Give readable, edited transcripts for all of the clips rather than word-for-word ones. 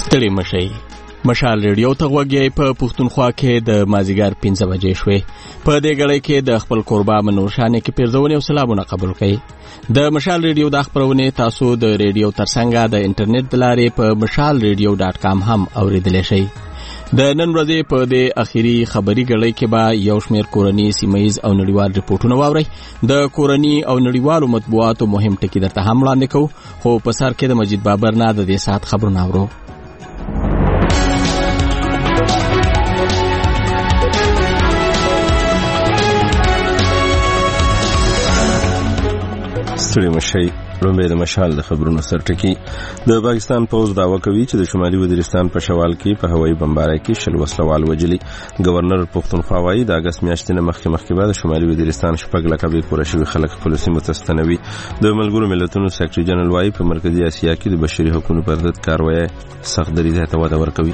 ستړي مشئ. مشال ریډیو ته غوږی په پښتونخوا کې د مازیګر 5 بجې شوې. په دې غړې کې د خپل قربا منور شانې کې پیرزونې او سلامونه قبول کړئ. د مشال ریډیو د خبرونه تاسو د ریډیو ترڅنګ د انټرنیټ د لارې په mashalradio.com هم اوریدلی شئ. د نن ورځې په دې اخیری خبري غړې کې به یو شمېر کورني سیمایز او نړیوال ریپورتونه واورئ. د کورني او نړیوالو مطبوعاتو مهم ټکي درته هم وړاندې کوو، خو په سر کې د مجید بابر نه د دې ساعت خبرونه اورو. ستړي مشئ. لومړی د مشال د خبرونو سرټکی. د پاکستان پوز دعوه کوي چې د شمالي وزیرستان په شوال کې په هوایي بمبارۍ کې 20 وسلوال وجلي. گورنر پښتونخوا وايي د اگست میاشتې نه مخکې به د شمالي وزیرستان 6 لکه به کور شوی خلک خپل سیمو ته ستنوي. د ملګرو ملتونو سیکریټري جنرال وايي په مرکزی اسیا کې د بشري حقوقو پر ضد کاروایی سخت دریځ ته وده ورکوي.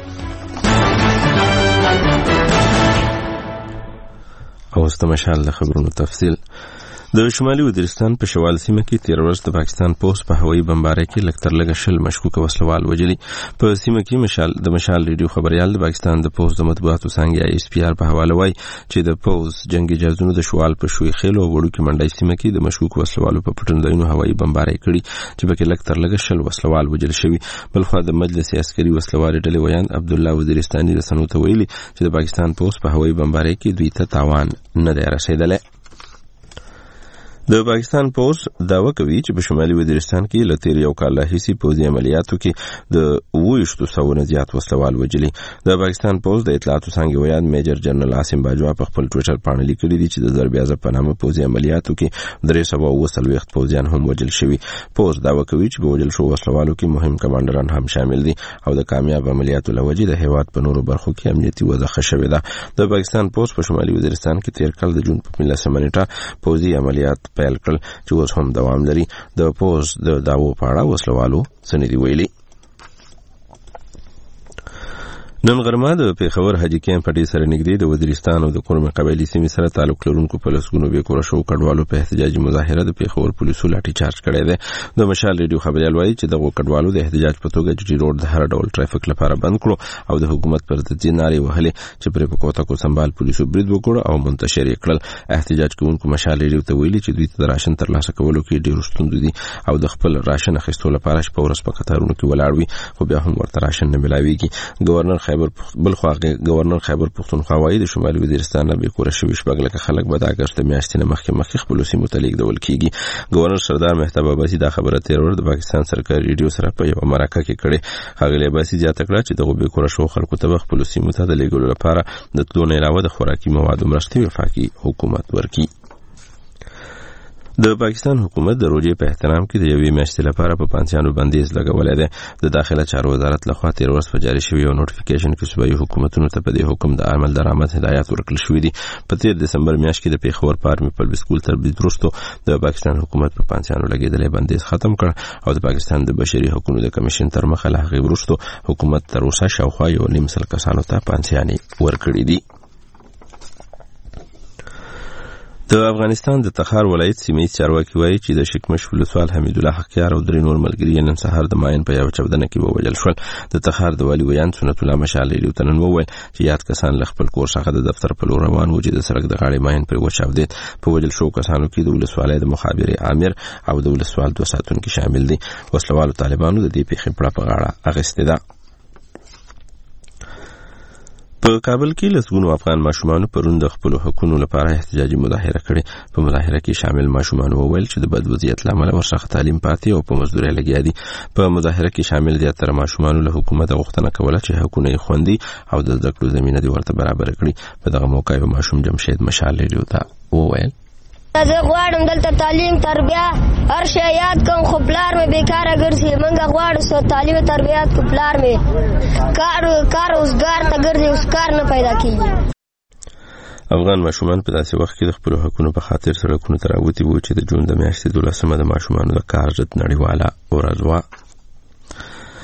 اوس د مشال د خبرونو تفصیل. د شمالي وزیرستان په شوال سیمه کې 13 ورځ د پاکستان پوز په هوایي بمبارۍ کې لکتر لګه 20 مشکوک وسلوال وجلي. په سیمه کې مشال ریډیو خبريال د پاکستان د پوز د مطبوعاتو څنګه ISPR په حواله وایي چې د پوز جنگي جهازونو د شوال په شوي خېلو وړو کې منډای سیمه کې د مشکوک وسلوالو په پټنځایونو هوایي بمبارۍ کړي چې پکې لکتر لګه 20 وسلوال وجل شوي. بلخو د مجلس عسکري وسلوال ډلې ویان عبد الله وزیرستاني د سنوت ویلي چې د پاکستان پوز په هوایي بمبارۍ کې دوی ته تاوان نه دی رسیدلی. د پاکستان پوز دعوه کوي چې په شمالي وزیرستان کې لتیر یو کال راهیسې پوځي عملیاتو کې د 200 نه زیات وسلوال وجلي. د پاکستان پوز د اطلاعاتو څنګه ویان میجر جنرال عاصم باجوا په خپل ټوئیټر باندې لیکلي دي چې د ضرب اعظم په نامه پوځي عملیاتو کې 330 پوځیان هم وجل شوي. پوز دعوه کوي چې په وجل شو وسلوالو کې مهم کمانډران هم شامل دي او د کامیاب عملیاتو لوجې د هیواد په نورو برخو کې امنیتي وضع ښه شوې ده. د پاکستان پوز په شمالي وزیرستان کې تیر کال د جون په 15 نیټه پوځي عملیات پیل کړل چې اوس هم دوام لري. د پوز د داوو په اړه وسلوالو څه نه دی ویلي. نن غرمه د پیښور حاجی کیمپ پټي سره نږدې د وزیرستان او د کورم قبایلی سیمې سره تعلق لرونکو په لسګونو به کور شو کډوالو په احتجاجي مظاهره د پیښور پولیسو لاټي چارج کړی دی. د مشال ریډیو خبريال وایي چې دغه کډوالو د احتجاج په توګه جټي روډ د هر ډول ټرافیک لپاره بند کړو او د حکومت پر ضد نارې وهلې چې پر پکوتا کو سنبال پولیسو برید وکړ او منتشر یې کړل. احتجاج کوونکو مشال ریډیو ته ویلي چې دوی ته راشن ترلاسه کولو کې ډېر ستونزې دي او د خپل راشن اخیستلو لپاره په ورځ په قطارونو کې ولاړ وي، خو بیا هم ورته راشن نه ملاويږي. گورنر خیبر پښتونخوا وايي د شمالي وزیرستان نه به کور شوی 6 لکه خلک به د اگست میاشتې نه مخکې خپل سیمو ته لیږدول کیږي. گورنر سردار مهتاب عباسي دا خبره تیر ور د پاکستان سرکاري ریډیو سره په یو مرکه کې کړې. هغه عباسي زیاته کړه چې دغه به کور شو خلکو ته خپل سیمو ته د لیږدولو لپاره د تلو نه علاوه د خوراکي موادو مرستې وفاقي حکومت ورکړي. د پاکستان حکومت د روزې په احترام کې د یوې میاشتې لپاره په پانسیانو بندیز لګولې ده. د داخله چارو وزارت لخوا تیر ورځ په جاری شوی یو نوټیفیکیشن کې صوبایي حکومتونو ته په دې حکم د عمل درآمد هدایت ورکړل شوې دي. په 13 دسمبر میاشت کې د پیښور پارمي پبلک سکول تربیت وروسته د پاکستان حکومت په پانسیانو لګیدلې بندیز ختم کړ او د پاکستان د بشري حقوقو د کمیشن تر مخه له هغې وروسته حکومت تر اوسه شاوخوا 1.5 کسانو ته پانسیانې ورکړې دي. د افغانستان د تخار ولایت سیمې چارواکي وایي چې د شکمش ولسوال حمید الله حقیار او درې نور ملګري نن سهار د ماین په یو چاودنه کې ووژل شول. د تخار د والي ویان سنت الله مشال ریډیو ته نن وویل چې یاد کسان له خپل کور څخه د دفتر په لور روان وو چې د سړک د غاړې ماین پر وچاودید. په وژل شو کسانو کې د ولسوالۍ د مخابري عامر او د ولسوال 2 ساتونکي شامل دي. وسلوالو طالبانو د دې پیښې په غاړه اخیستې ده. په کابل کې لسګونو افغان ماشومان پرون د خپل حقوقو لپاره احتجاجي مظاهره کړې. په مظاهره کې شامل ماشومان وویل چې د بد وضعیت لامل ورڅخه تعلیم پاتې او په مزدوري لګیا دي. په مظاهره کې شامل زیاتره ماشومان له حکومت غوښتنه کوله چې حقوقونه یې خوندي او د زده کړو زمينه دي ورته برابر کړي. په دغه موقع یو ماشوم جمشید مشال ریډیو ته وویل زه غواړم دلته تعلیم تربیه هر شی یاد کوم، خو پلار مې بیکاره ګرځي. موږ غواړو چې تعلیم تربیات کو پلار مې کار اوسګار ته ګرځي، اوس کار نه پیدا کیږي. افغان ماشومان په داسې وخت کې د خپل حقوقو په خاطر سړکونو ته راوتي وو چې د جون د میاشتې 12مه د ماشومانو د کار ضد نړیواله ورځ وه.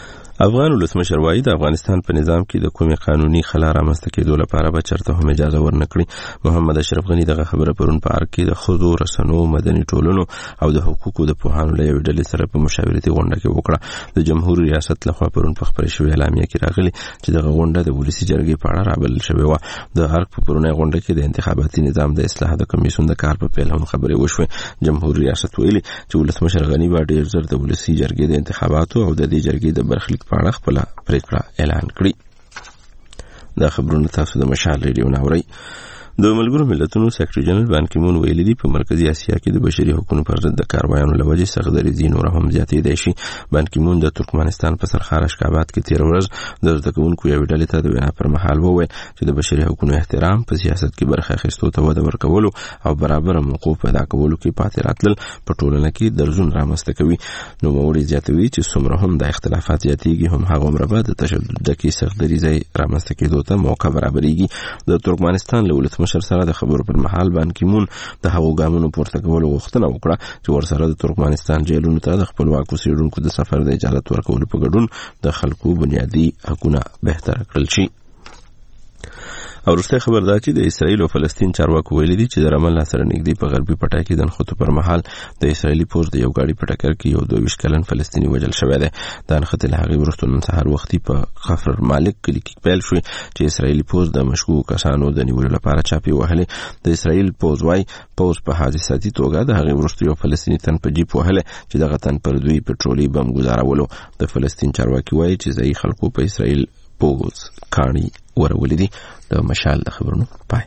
افغان ولسمشر وایي د افغانستان په نظام کې د کومې قانوني خلا رامنځته کېدو لپاره به چرته هم اجازه ورنکړي. محمد اشرف غني دغه خبره پرون په ارګ کې د ښځو، رسنیو، مدني ټولنو او د حقوقو د پوهانو له یوې ډلې سره په مشاورتي غونډه کې وکړه. د جمهوریت ریاست لخوا پرون په خپره شوې اعلامیه کې راغلي چې دغه غونډه د ولسي جرګې په اړه رابلل شوې وه. د ارګ په پرونۍ غونډه کې د انتخاباتي نظام د اصلاح د کمیسیون د کار په پیل هم خبرې وشوې. جمهوریت ریاست ویلي چې ولسمشر غني به ډېر ژر د ولسي جرګې د انتخاباتو او د دې جرګې د برخلیک په اړه خپله پریکړه اعلان کړي. دا خبرونه تاسو د مشال ریډیو نه اورئ. د ملګرو ملتونو سیکرټري جنرال بان کی مون ویلي دی په مرکزی اسیا کې د بشري حقوقو پر ضد د کاروایانو لوجې سخت دریځي نور هم زیاتېدای شي. بان کی مون د ترکمنستان په سرخار اشکابات کې تیر ورځ د زده کوونکو یو ډلې ته د وینا پر مهال وویل چې د بشري حقوقو احترام په سیاست کې برخه اخیستو ته وده ورکولو او برابر موقوف پیدا کولو کې پاتې راتلل په ټولنه کې درزون رامنځته کوي. نو موري زیاتوي چې څومره هم د اختلافات زیاتېږي هم هغه عمره د تشدد کې سخت دریځي رامنځته کېدو ته موقع برابرېږي. د ترکمنستان له ولسمشر سره د خبرو پر مهال بان کی مون د هغو ګامونو پورته کولو غوښتنه وکړه چې ورسره د ترکمنستان جیلونو ته د خپلواکو څېړونکو د سفر د اجازه ورکولو په ګډون د خلکو بنیادي حقونه بهتر کړل شي. او وروسته خبر دا چې د اسرائیل او فلسطین چارواکو ویلي دي چې د رام الله سره نږدې په غربي پټه کې د نښتو پر مهال د اسرائیلي پوځ د یو ګاډي په ټکر کې یو 22 کلن فلسطیني وژل شوی دی. دا نښتې له هغې وروسته نن سهار وختي په خفر مالک کلي کې پیل شوې چې اسرائیلي پوځ د مشکوکو کسانو د نیولو لپاره چاپې وهلې. د اسرائیل پوځ وايي پوځ په حادثاتي توګه د هغې وروسته یو فلسطیني تن په جیپ وهلی چې دغه تن پر دوی پټرولي بم ګزارولو. د فلسطین چارواکي وايي چې ځایي خلکو په اسرائیل پوځ کاڼي ورولې دي. د مشال د خبرونو پای.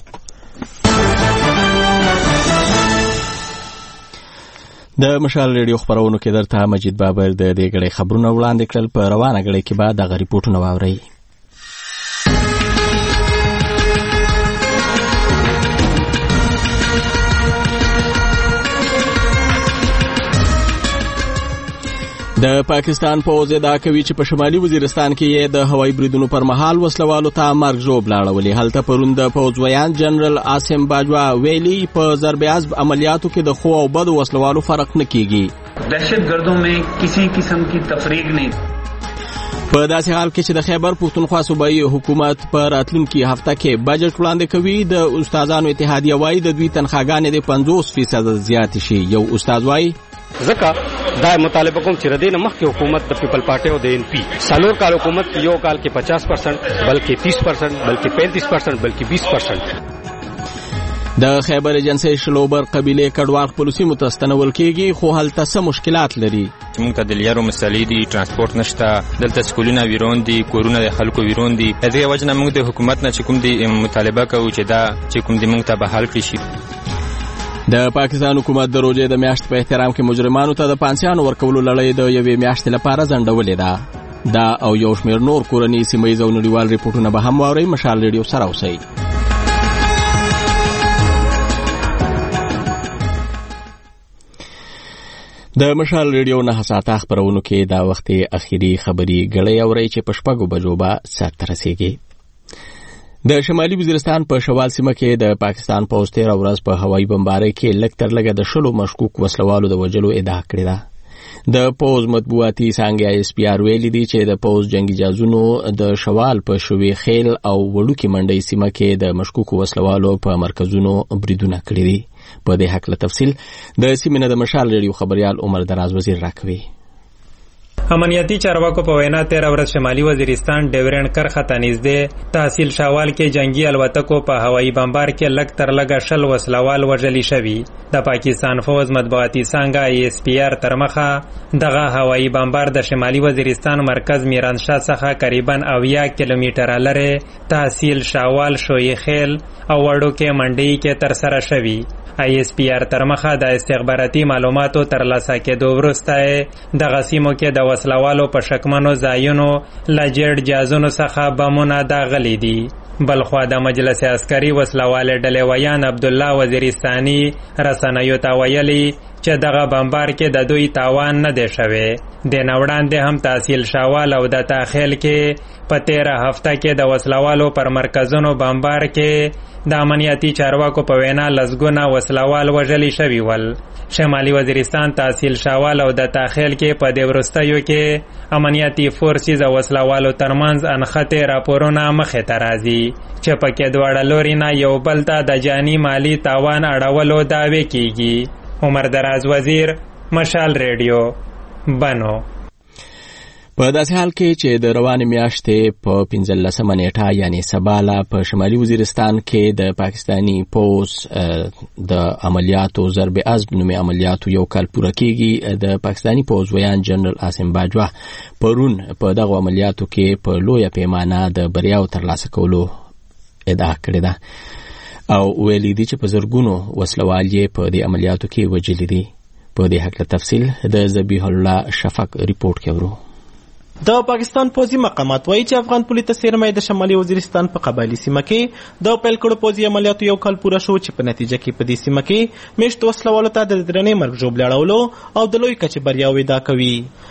د مشال ریډیو خبرونو کې درته مجید بابر د دې غړي خبرونه وړاندې کړل. په روانه غړي کې بعد د ریپورتونو واوري. د پاکستان پوځ ادعا کوي چې په شمالي وزیرستان کې د هوایي بریدونو پر مهال وسلوالو ته مرګ ژوبل اړولې. هلته پرون د پوځ ویان جنرال عاصم باجوا ویلي په ضرب عزب عملیاتو کې د خو او بد وسلوالو فرق نه کیږي. دهشتګردوں میں کسی قسم کی تفریق نہیں. په داسې حال کې چې د خیبر پښتونخوا صوبایي حکومت پر راتلونکي هفته کې بجټ وړاندې کوي، د استادانو اتحادیه وايي د دوی تنخواګانې د 50% زیات شي. یو استاد وايي ځکه دا مطالبه کوم چې ردین مخکې حکومت د پیپل پارټي او د ان پی سالور کال حکومت یو کال کې 50% بلکې 30% بلکې 35% بلکې 20%. د خیبر ایجنسی شلوبر قبیله کډوال خپل سیمو ته ستنول کېږي، خو هلته څه مشکلات لري. موږ ته د لیارو مسلې دي، ترانسپورت نشته، دلته سکولونه ویرون دي، کورونه د خلکو ویرون دي. دغه وجه نه موږ د حکومت نه چې کوم دي مطالبه کوو چې دا چې کوم دي موږ ته به حل کړي شي. د پاکستان حکومت د روزې د میاشت په احترام کې مجرمانو ته د پانسیانو ورکولو لړۍ د یوې میاشتې لپاره ځنډولې ده. دا او یو شمېر نور کورني سیمهیز او نړیوال ریپورټونه به هم واورئ. مشال ریډیو سره اوسئ. د مشال ریډیو نه ساعته خبرونو کې دا وخت اخیری خبري غړې اورئ چې په شپږو بجو به سات رسیږي. د شمالي وزیرستان په شوال سیمه کې د پاکستان پوځ تیر ورځ په هوایي بمبارۍ کې لږ تر لږه د 10 مشکوک وسلوالو د وژلو ادعا کړې ده. د پوځ مطبوعاتي څانګه SPR ویلي دي چې د پوځ جنگي جازونو د شوال په شوي خیل او وړوکی منډي سیمه کې د مشکوک وسلوالو په مرکزونو بریدونه کړې دي. په دې حق له تفصیل د سیمینه د مشال ریډیو خبريال عمر دراز وزیر راکوي. امنیتی چارواکو په وینا 13 ورځ شمالي وزیرستان ډیورنډ کرخه ته نږدې تحصیل شاوال کې جنگي الوتکو په هوایي بمبار کې لږ تر لږه 10 وسلوال وژلي شوي. د پاکستان فوج مطبوعاتي څانګه SPR تر مخه دغه هوایي بمبار د شمالي وزیرستان مرکز میرانشاه څخه تقریبا 80 کیلومتره لرې تحصیل شاوال شوی خیل او وړوکې منډي کې تر سره شوي. ISPR تر مخه د استخباراتي معلوماتو ترلاسه کېدو وروسته د غسیمو کې د وسلوالو په شکمنو ځایونو لجړ جازونو څخه بمونه داغلي دي. بلخوا د مجلس عسکري وسلوال ډلې ویان عبد الله وزیرستاني رسنیو ته ویلي چې دغه بمبار کې د دوی تاوان نه دی شوی. د نوړاندې هم تحصیل شاوال او د تاخیل کې په 13 هفته کې د وسلوالو پر مرکزونو بمبار کې د امنیتي چارواکو په وینا لسګونه وسلوال وژلي شوي ول. شمالي وزیرستان تحصیل شاوال او د تاخیل کې په دې وروستیو کې امنیتي فورسز او وسلوالو ترمنځ انخته راپورونه مخې ته راځي چې پکې دواړه لوري نه یو بل ته د جاني مالی تاوان اړولو دعوی کیږي. عمر دراز وزیر، مشال ریډیو، بنو. په داسې حال کې چې د روانې میاشتې په 15 نیټه یعنی سباله په شمالي وزیرستان کې د پاکستانی پوز د عملیاتو ضرب عزم نومي عملیاتو یو کال پوره کیږي. د پاکستانی پوز ویان جنرال عاصم باجوه پرون په دغه عملیاتو کې په لویه پیمانه د بریاو ترلاسه کولو ادعا کړې ده او ویلي دي چې په زرګونو وسلوال یې په دې عملیاتو کې وژلي دي. په دې هکله تفصیل د ذبیح الله شفق ریپورت کې ورو. د پاکستان پوځي مقامات وایي چې افغان پولیس سرمایه د شمالي وزیرستان په قبایلي سیمه کې د پیل کړو پوځي عملیاتو یو کال پوره شو چې په نتیجه کې په دې سیمه کې میشت وسلوالو ته د درنې مرګ ژوبل اړولو او د لوی کچې بریاوې ادعا کوي.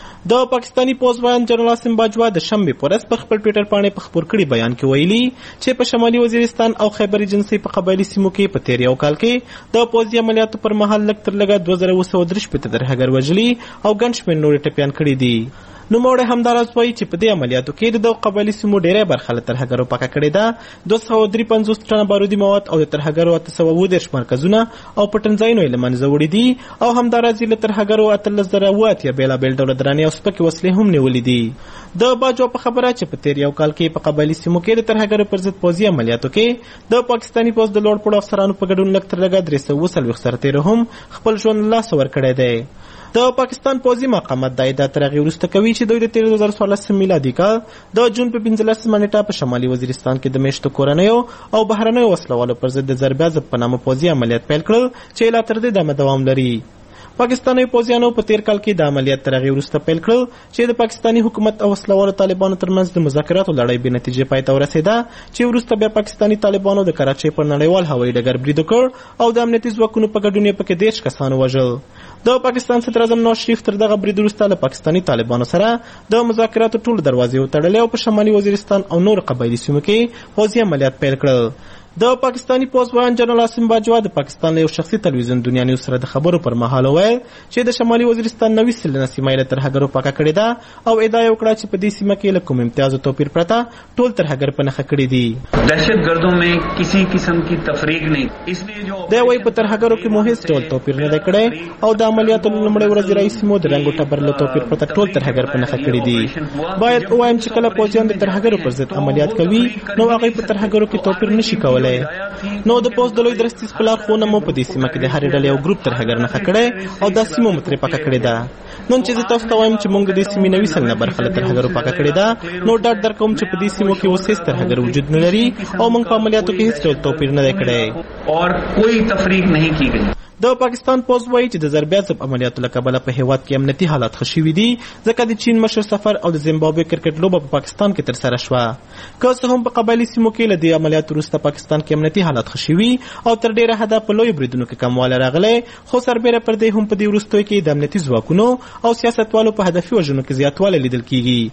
د پاکستانی پوز ویان جنرال عاصم باجوه د شنبې په ورځ په خپل ټویټر باندې په خبر کړي بیان کې ویلي چې په شمالي وزیرستان او خیبر ایجنسي په قبایلي سیمو کې په تیر یو کال کې د پوځي عملیاتو پر مهال لږ تر لږه 2233 ترهګر وژلي او ګڼ شمېر نورې ټپیان کړي دي. نوموړی همداراز وایي چې په دې عملیاتو کې د دغو قبایلي سیمو ډېری برخه له ترهګرو پاکه کړې ده. 253 ټنه بارودي مواد او د ترهګرو 819 مرکزونه او پټنځایونه یې له منځه وړي دي او همداراز یې له ترهګرو 18000 بېلابېل ډوله درانې او سپکې وسلې هم نیولې دي. د باجوه په خبره چې په تیر یو کال کې په قبایلي سیمو کې د ترهګرو پر ضد پوځي عملیاتو کې د پاکستاني پوځ د لوړ پوړو افسرانو په ګډون لږ تر لږه 340 سرتیرو هم خپل ژوند له لاسه ورکړی دی. د پاکستان پوځي مقامات د ادعا تر هغې وروسته کوي چې دوی د تیر 2014 میلادي کال د جون په 15 نیټه په شمالي وزیرستان کې د میشتو کورنیو او بهرنیو وسلوالو پر ضد د ضرب عزم په نامه پوځي عملیات پیل کړل چې لا تر دې دمه دوام لري. پاکستاني پوځیانو په تیر کال کې د عملیات تر هغې وروسته پیل کړل چې د پاکستاني حکومت او وسلوالو طالبانو ترمنځ د مذاکراتو لړۍ بې نتیجې پای ته ورسېده چې وروسته بیا پاکستاني طالبانو د کراچۍ پر نړیوال هوایي ډګر برید وکړ او د امنیتي ځواکونو په ګډون یې پکې 10 کسان ووژل. د پاکستان صدر اعظم نواز شریف تر دغه برید وروسته له پاکستاني طالبانو سره د مذاکراتو ټولو دروازې وتړلې او په شمالي وزیرستان او نور قبایلي سیمو کې پوځي عملیات پیل کړل. د پاکستانی پوز ویان جنرال عاصم باجوه د پاکستان له یو شخصي تلویزیون دنیا نیوز سره د خبرو پر مهال وویل چې د شمالي وزیرستان 90 سلنه سیمه یې له ترهګرو پاکه کړې ده او ادعا یې وکړه چې په دې سیمه کې له کوم امتیاز او توپیر پرته ټول ترهګر په نښه کړي دي. دهشتګردوں में किसी किस्म की तफरीक नहीं, इसलिए जो دی وايي په ترهګرو کې مو هیڅ ډول توپیر نه دی کړی او د عملیاتو لومړۍ ورځې راهیسې مو د رنګ او ټبر له توپیر پرته ټول ترهګر په نښه کړي دي. باید ووایم چې کله پوځیان د ترهګرو پر ضد عملیات کوي نو هغوی په ترهګرو کې توپیر نشي کولی. نو د پوز د لوی درستیز په لارښوونه مو په دې سیمه کې د هرې ډلې یو ګروپ ترهګر نښه کړی او دا سیمه مو ترې پاکه کړې ده. نن چې زه تاسو ته وایم چې موږ د دې سیمې 90 سلنه برخه له ترهګرو پاکه کړې ده نو ډاډ درکوم چې په دې سیمو کې اوس هېڅ ترهګر وجود نه لري او موږ په عملیاتو کې هېڅ ډول توپیر نه دی کړی اور کوئی تفریق نہیں کی گئی. د پاکستان پوز وایي چې د ضرب عزم عملیاتو له کبله په هیواد کې امنیتي حالات ښه شوي دي ځکه د چین مشر سفر او د زیمبابوې کرکټ لوبه په پاکستان کې ترسره شوه. که څه هم په قبایلي سیمو کې له دې عملیاتو وروسته پاکستان کې امنیتي حالات ښه شوي او تر ډېره حده په لویو بریدونو کې کموالی راغلی خو سربیره پر دې هم په دې وروستیو کې د امنیتي ځواکونو او سیاستوالو په هدفي وژنو کې زیاتوالی لیدل کیږي.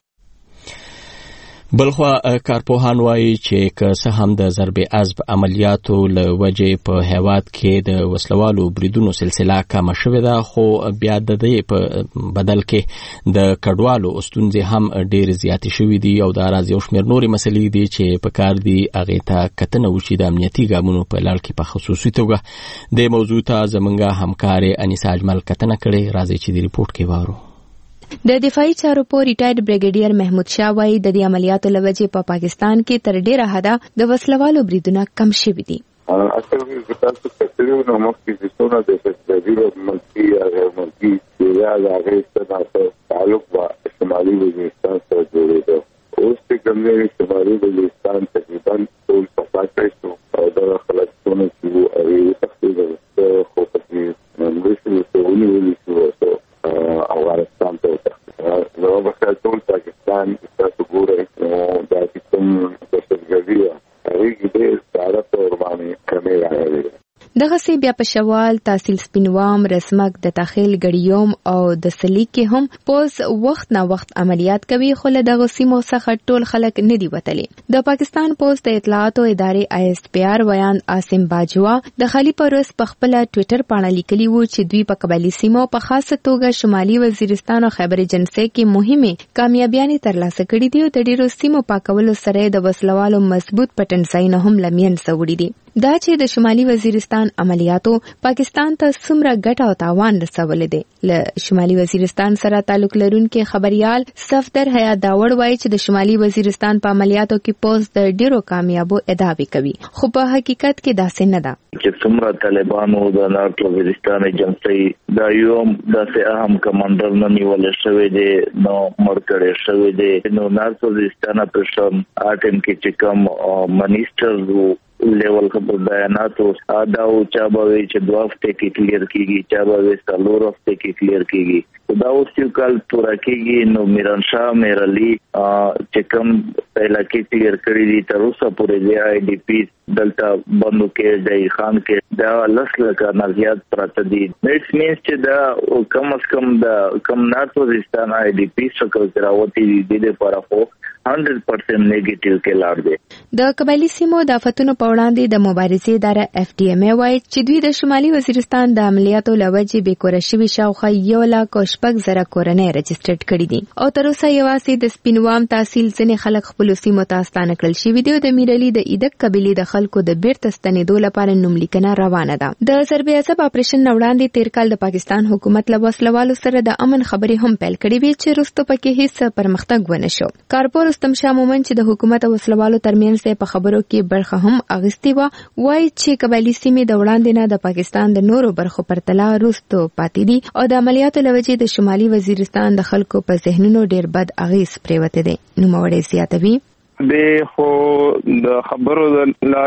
بلخوا کارپوهان وایي چې که څه هم د ضرب عزم عملیاتو له وجې په هیواد کې د وسلوالو بریدونو سلسله کمه شوې ده خو بیا د دې په بدل کې د کډوالو ستونزې هم ډېرې زیاتې شوې دي او دا راز یو شمېر نورې مسلې دي چې په کار دي هغې ته کتنه وشي د امنیتي ګامونو په لړ کې په خصوصي توګه. د موضوع ته زموږ همکارې انیسا اجمل کتنه کړې. راځئ چې د ریپورټ کې واورو. د دفاعي چارو په ریټایرډ بریګیډیر محمود شاه وایي د دې عملیاتو له وجې په پاکستان کې تر ډېره حده د وسلوالو بریدونه کم شوي دي. اصل کې تاسو کتلو نو مخکې چې څونه د فیصلې ملکي یا غیر ملکي یا هغه څه تعلق با شمالي وزیرستان سره جوړېده. اوس چې کومې شمالي وزیرستان تقریبا ټول پاکه شو او دا خلک څونه چې هغه تقریبا خو پکې نمبر شو ونیول شو افغانستان ته نو بخیر ټول پاکستان تاسو ګورئ نو دا کوم دهشتګردي هغه کې ډېر سارت اور باندې کمې راغلي. دغسې دغسې بیا په شوال، تحصیل سپینوام، رسمک، د تخیل، ګړیوم او د سلیک کې هم پوز وخت نه وخت عملیات کوي، خو له دغه سیمو څخه ټول خلک نه دي وتلي. د پاکستان پوز د اطلاعاتو ادارې ISPR ویان عاصم باجوا د خلی پروس په خپل ټوئیټر باندې لیکلی و چې دوی په قبایلی سیمو په خاصه توګه شمالي وزیرستان او خیبر جنسي کې مهمه کامیابیانې ترلاسه کړې دي او د ډیرو سیمو پاکولو سره د وسلوالو مضبوط پټنځای نه هم لمین سوړي دي. دا چې د شمالي وزیرستان عملیاتو پاکستان ته څومره ګټه او تاوان رسولی دی. له شمالي وزیرستان سره تعلق لرونکي خبريال صفدر حیا داوړ وایي چې د شمالي وزیرستان په عملیاتو کې پوز د ډیرو کامیابو ادعاوې کوي، خو په حقیقت کې داسې نه ده. چې څومره طالبانو د نارت وزیرستان ایجنسي د یوم داسې اهم کمانډر نه نیول شوی دی، نو مړ کړی شوی دی. نو نارت وزیرستان په شم اټم کې چې کوم منیسټر لیول خبر بیاناتو آداو چا باوی چې 2 هفته کې کلیر کیږي، چا باوی 4 هفته کې کلیر کیږي. دا اوس یو کال پورا کیږي. نو میران شاه میرعلی چې کوم پهلا کې کلیر کړی دي تر اوسه پورې دی IDP دلته بندو کې د خان کې دا لسلکه نزيات پراته دي. اټس مینز چې دا کم از کم د کم نارت وزیرستان IDP څخه راوتی دي د لپاره خو 100% نیگیټیو کې لاړ دي. د قبایلی سیمو د آفتونو په وړاندې د مبارزې اداره FDMA وایي چې دوی د شمالي وزیرستان د عملیاتو له وجې بېکوره شوي شاوخوا 1,06,000 کورنۍ رجسټرډ کړي دي او تر اوسه یوازې د سپینوام تحصیل ځینې خلک خپلو سیمو ته ستانه کړل شوي دي او د میرعلي د ایدک قبیلې د خلکو د بیرته ستنېدو لپاره نوملیکنه روانه ده. د ضرب عصب اپریشن نه وړاندې تیر کال د پاکستان حکومت له وسلوالو سره د امن خبرې هم پیل کړې وې چې وروسته پکې هیڅ پرمختګ ونه شو. کارپور رستم شاه مومن چې د حکومت او وسلوالو ترمنځ په خبرو کې برخه هم اغستې و، وایي چې قبایلی سیمې د وړاندې نه د پاکستان د نورو برخو پرتله وروسته پاتې دي او د عملیاتو له وجې د شمالي وزیرستان د خلکو په ذهنونو ډېر بد اغېز پرېوتی دی. نوموړی زیاتوي د خو د خبرو د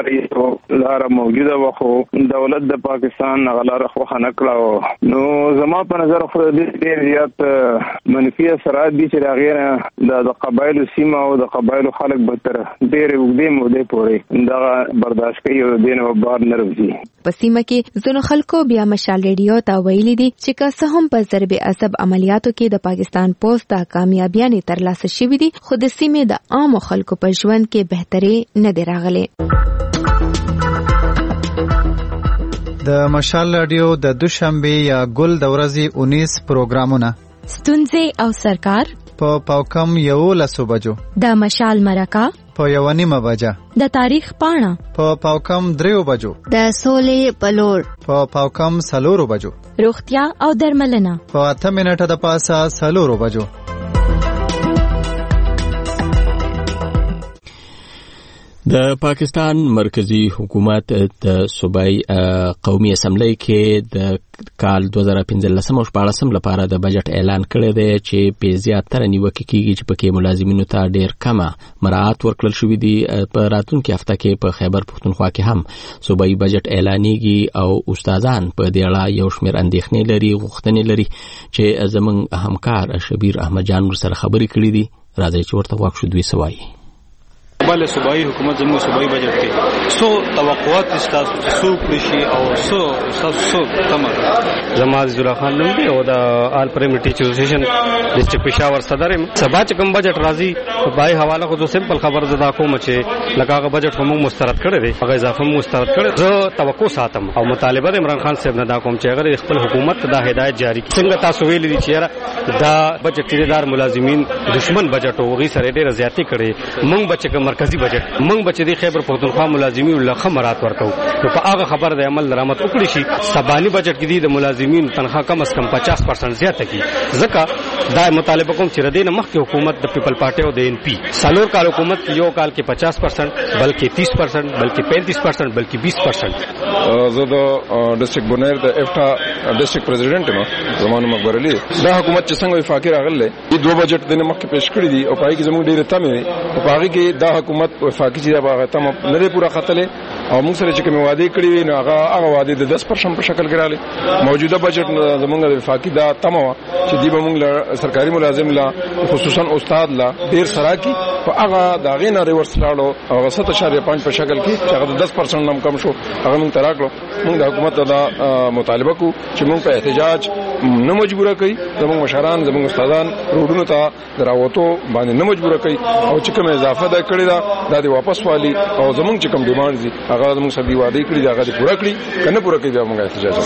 لارې لاره موجوده و، خو دولت د پاکستان غلاره خو خنکړه. نو زما په نظر خو ډېر زیات منفي اثرات دي چې راغی د قبایلو سیمه او د قبایلو خلک به تر ډېرې اوږدې مودې پورې دغه برداشت کوي او دین او بار نه رسي. په سیمه کې ځینو خلکو بیا مشال ریډیو ته ویلي دي چې که څه هم په ضرب عصب عملیاتو کې د پاکستان پوز ته کامیابیانې ترلاسه شوې دي، خو د سیمې د عامو خلکو په ژوند کې بهتري نه دی راغلی. د مشال رادیو د دوشنبه یا ګل د ورځې 19 پروګرامونه ستونزې او سرکار په پاوکم 11 بجو، د مشال مرکه په 1:30 بجه، د تاریخ پاڼه په پاوکم 3 بجو، د سولې پلور په پاوکم 4 بجو، روغتیا او درملنه په 8 منټه د پاسه 4 بجو. د پاکستان مرکزی حکومت د صوبایي قومي اسمبلی کې د کال 2015 او 14 لپاره د بجټ اعلان کړی دی چې په زیاتره نیوکه کیږي چې پکې ملازمینو ته ډیر کمه مراعات ورکړل شوې دي. په راتلونکي هفته کې په خیبر پښتونخوا کې هم صوبایي بجټ اعلانېږي او استادان په دې اړه یو شمېر اندېښنې لري، غوښتنې لري چې زموږ همکار شبیر احمد جان سره خبرې کړې دي. راځي چې ورته واښو دوی سوایي. بل صوبایي حکومت زموږ صوبایي بجټ کې سو توقعات استاسو سو کړشي او سو تمام زما زولا خان نوم دی او د آل پرایمری ټیچر اسوسییشن ډسټرکټ پېښور صدر سبا چې کوم بجټ راځي په حواله خو سمپل خبر زدا کوم چې لکه بجټ هم مسترد کړی دی، هغه اضافه مسترد کړی. زه توقع ساتم او مطالبه د عمران خان صاحب نه دا کوم چې اگر خپل حکومت دا هدایت جاری کړي. څنګه تاسو ویل دي چې دا بجټ ټیدار ملازمین دشمن بجټ او غي سره ډېر زیاتی کړي. مونږ بچ مرکزی بجټ مونږ بچ دی خیبر پښتونخوا ملازمین لخوا مراد ورکو، نو په هغه خبر د عمل درامت وکړي شي. سبانی بجټ کې د ملازمین تنخواه کم از کم 50% زیاته کی. ځکه دا مطالبه کوم چې ردی نه مخکې حکومت د پیپل پارټي او د NP سالور کال حکومت یو کال کې 50% بلکې 30% بلکې 35% بلکې 20%. زه د ډسټرکټ بونیر د افټا ډسټرکټ پریزیډنټ نو زمانو مقبر علي دا حکومت چې څنګه وفاقي راغله د دوه بجټ د مخکې پیش کړی دي او پای کې زموږ ډیره تمه او پای کې دا حکومت وفاقي چې دا باغ تم نه پورا خطلې او موږ سره چې کوم وعده کړی وي نو هغه وعده د 10% په شکل کې راغلي. موجوده بجټ زمونږ د وفاقي دا تمه چې دی به موږ سرکاري ملازم لا خصوصا استاد لا ډیر سره کی په هغه دا غینه ریورس لاړو او 7.5 په شکل کې چې هغه 10% نم کم شو هغه موږ تراکلو. موږ د حکومت دا مطالبه کو چې موږ په احتجاج نه مجبوره کوي زموږ مشران زموږ استادان روډونو ته دراوته باندې نه مجبوره کوي او چې کوم اضافه ده کړی دا د واپس والی او زموږ چې کوم ډیماند دي هغه زموږ سبي وعده کړی دا هغه پوره کړی کنه پوره کوي دا موږ احتجاج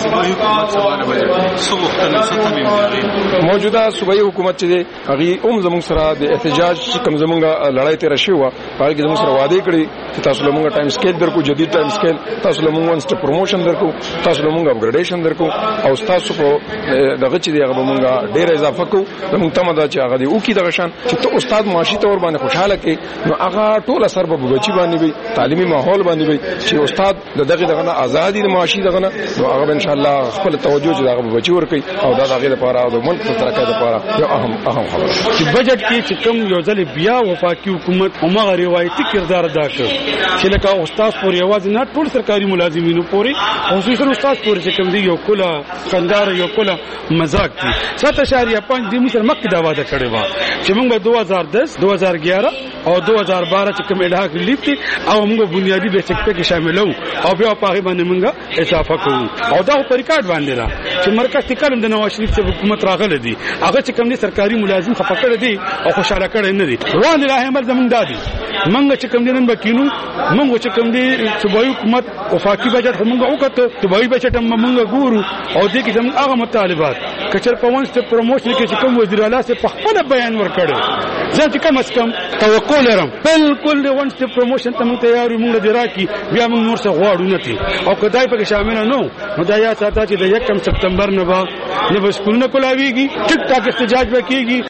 موجوده صوبایي حکومت چې هغه زموږ سره د احتجاج کوم زموږ لړۍ تیر شي و هغه زموږ سره وعده کړی چې تاسو له موږ ټایم سکیل درکو جدید ټایم سکیل تاسو له موږ ون سټپ پروموشن درکو تاسو له موږ اپګریډیشن درکو او تاسو په دغه چې هغه موږ ډیر اضافه کو موږ ته مده چې هغه دی او کی دغه شان چې ته استاد معاشي تور باندې خوشاله کې نو هغه ټول اثر په بچی باندې وي تعلیمي ماحول باندې وي چې استاد دغه ازادي معاشي دغه نو هغه ان شاء الله خپل توجه چې هغه بچی ور کوي او دا هغه لپاره او د ملک په ترقه لپاره یو اهم خبره چې بجټ کې چې کوم یو ځل بیا وفاقي حکومت همغه روایتي کردار ادا کړ چې لکه استاد پورې आवाज نه ټول سرکاري ملازمینو پورې خصوصا استاد پورې چې کوم دی یو کله قندار یو کله مزاق دي 7.5 د مصر مکه دا وعده کړې و چې موږ 2010 2011 او 2012 چې کوم الهاق لیف دي او موږ بنیادی بیسیک په کې شاملو او بیا په هغه باندې موږ اضافه کوو او دا په ریکارډ باندې را چې مرکز تکلم د نواز شریف څخه حکومت راغله دي هغه چې کوم دي سرکاري ملازم خپه کړی دي او خوشاله کړی نه دي روان له عمل زمونږ دادي منګه چې کوم دي نن بکینو منګه چې کوم دي صوبایي حکومت وفاقي بجټ موږ وکړو صوبایي بجټ موږ ګورو او دې کې زموږ هغه مطالبات کچر په وانس ته پروموشن کې چې کوم وزیر اعلی سے په خپل بیان ورکړي ځکه چې کم از کم توقع لرم بالکل وانس ته پروموشن ته موږ تیار یو موږ دراکي بیا موږ نور څه غواړو نه تي او کدای په شامل نو دا یا ساته چې د 1 سپتمبر نه به سکولونه کولاویږي ټیک ټاک احتجاج وکړي.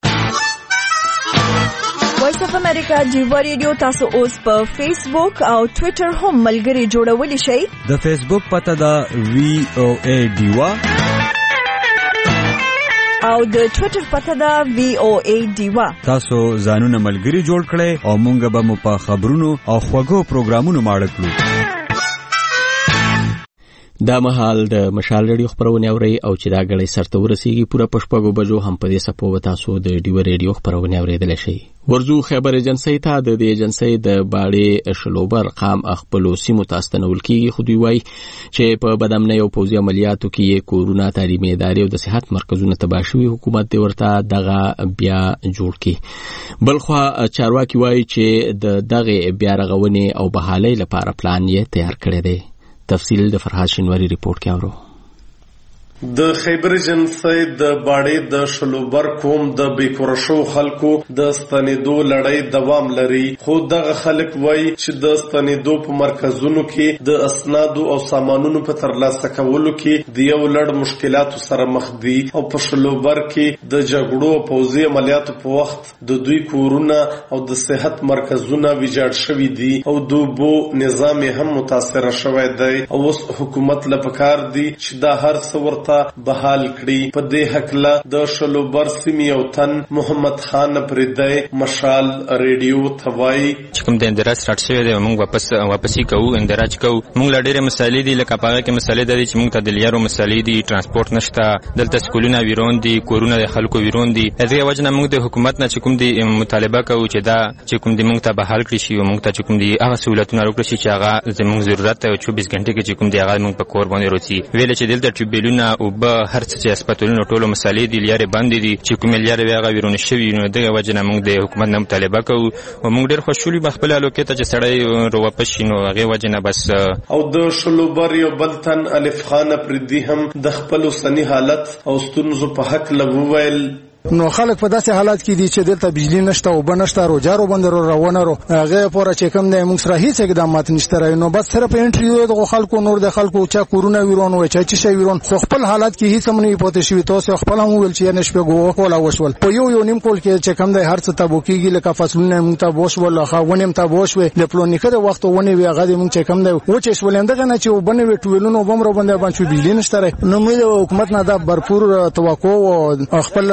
وایس اف امریکا جیوا ریډیو تاسو اوس په فیسبوک او ټوئیټر هم ملګري جوړولی شئ. د فیسبوک پته دا VOA دیوا او د ټوئیټر پته دا VOA دیوا. تاسو ځانونه ملګري جوړ کړئ او مونږ به مو په خبرونو او خوږو پروګرامونو ماړه کړو. دا مهال د مشال ریډیو خبرونه اوري او چې دا غړي سرته ورسیږي پوره پښپغو بجو هم په دې سپو وتا سو د ډیو ریډیو خبرونه اوریدل شي. ورزو خبر ایجنسی ته د ایجنسی د باړې شلوبر قام خپل سیمو تاستنول کیږي خو دوی وای چې په بدامنۍ او پوځي عملیاتو کې کورونا تعلیمي ادارې او د صحت مرکزونو تباشوي حکومت دی ورته دغه بیا جوړ کی. بلخو چارواکي وای چې دغه بیا رغونې او بحالۍ لپاره پلان یې تیار کړی دی. تفصیل د فرحات شینواری ریپورت کې اورو. د خیبر ایجنسی د باړې د شلوبر کوم د بیکورشو خلکو د ستنېدو لړۍ دوام لري خو دغه خلک وایي چې د ستنېدو په مرکزونو کې د اسنادو او سامانونو په ترلاسه کولو کې د یو لړ مشکلاتو سره مخ دي او په شلوبر کې د جګړو او پوځي عملیاتو په وخت د دوی کورونه او د صحت مرکزونه ویجاړ شوي دي او د اوبو نظام هم متاثر شوی دی او اوس حکومت له پکار دي چې دا هر څه ورته بحال کړي. په دې حقله د شلوبر سیمې او تن محمد خان پردی مشال ریډیو توای چې کوم د اندراج سٹارټ شوی دی موږ واپسی کوو اندراج کوو موږ لډېره مسالې دي لکه پاغه کې مسالې دي چې موږ ته د لیارو مسالې دي ترانسپورت نشته دلته سکولونه ویرون دي کورونه د خلکو ویرون دي هغه وجنه موږ د حکومت نه چې کوم دي مطالبه کوو چې دا چې کوم دي موږ ته بحال کړي شي او موږ ته چې کوم دي هغه سہولتونه ورکړي چې هغه زموږ ضرورت ته 24 غنټه کې چې کوم دي هغه موږ په کور باندې روزي ویل چې دلته ټریبیلونه او به هر څه چې اسپیټالونو ټولو مسالې دي لیارې باندې دي چې کوم لیارې هغه ویرون شوی نو دغه وجنه موږ د حکومت نه مطالبه کوو او موږ ډېر خوشحالي بخپل الوکته چې سړی واپس شینو هغه وجنه بس. او د شلوبر یو بلتن الف خان پردی هم د خپل سنی حالت او ستونزو په حق لوویل نو خلک په داسې حالات کې دي چې دلته بجلی نشته او بنشته روجارو بندرو روانه رو هغه پوره چې کوم د موږ سره هیڅ اقدامات نشته نو بس صرف انټریو د خلکو نور د خلکو چا کورونا ویرون وای چا چې شي ویرون خو خپل حالات کې هیڅ هم نه پوتې شوی تاسو خپل هم ویل چې نشپه غو ولا وشول په یو نیم کول کې چې کوم د هر څه تابو کېږي لکه فصلونه موږ ته بوشول خو ونیم ته بوشوي د پلونیکه د وخت ونه وی هغه موږ چې کوم دی و چې شولنده نه چې وبنه وټویلونو بمرو باندې باندې بجلی نشته نو موږ حکومت نه دا برپور توقع او خپل غته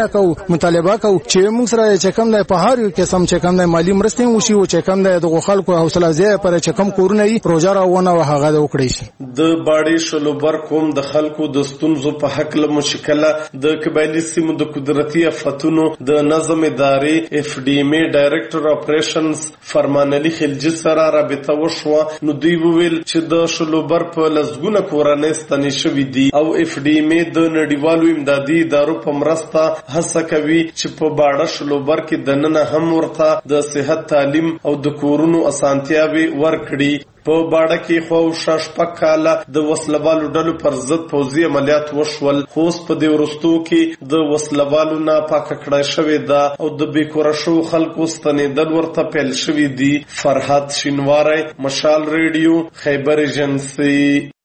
غوښتنه کوو مطالبه کوو چې موږ سره چې کوم د په هر یو قسم چې کوم د مالی مرستې وشي او چې کوم د خلکو حوصله ځای پر چې کوم کورونه یې پروژه راونه هغه د وکړي شي. د باړې شلوبر کوم د خلکو د ستونزو په حق له مشکله د قبایلی سیمو د قدرتي افتونو د نظم ادارې اف ډي ام ډایریکټر اپریشنز فرمان علي خلجي سره رابطه وشوه نو دوی وویل چې د شلوبر په لزګونه کورنۍ ستنې شوې دي او اف ډي ام د نړیوالو امدادي ادارو په مرسته هڅه کوي چې په باړه شلوبر کې دننه هم ورته د صحت تعلیم او د کورونو اسانتیاوي ورکړي. په باړه کې خو شپږ کاله د وسلوالو ډلو پر ضد پوځي عملیات وشول خو په دې وروستو کې د وسلوالو نه پاکه کړای شوې ده او د بیکوره شو خلکو ستنېدل ورته پیل شوي دي. فرحت شینواری، مشال ریډیو، خیبر ایجنسي.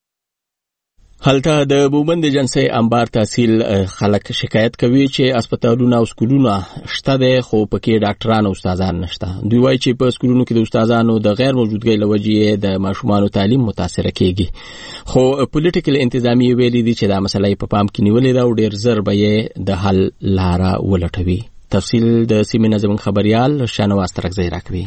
هلته د مومند ایجنسي انبار تحصیل خلک شکایت کوي چې هسپتالونه او سکولونه شته دي خو پکې ډاکټران او استادان نشته. دوی وایي چې په سکولونو کې د استادانو د غیر موجودګۍ له وجې د ماشومانو تعلیم متاثر کیږي خو پولیټیکل انتظامی ویلي دي چې دا مسله په پام کې نیولې ده او ډیر زر به یې د حل لاره ولټوي. تفصیل د سیمې نظم خبريال شانواز ترکزی راکوي.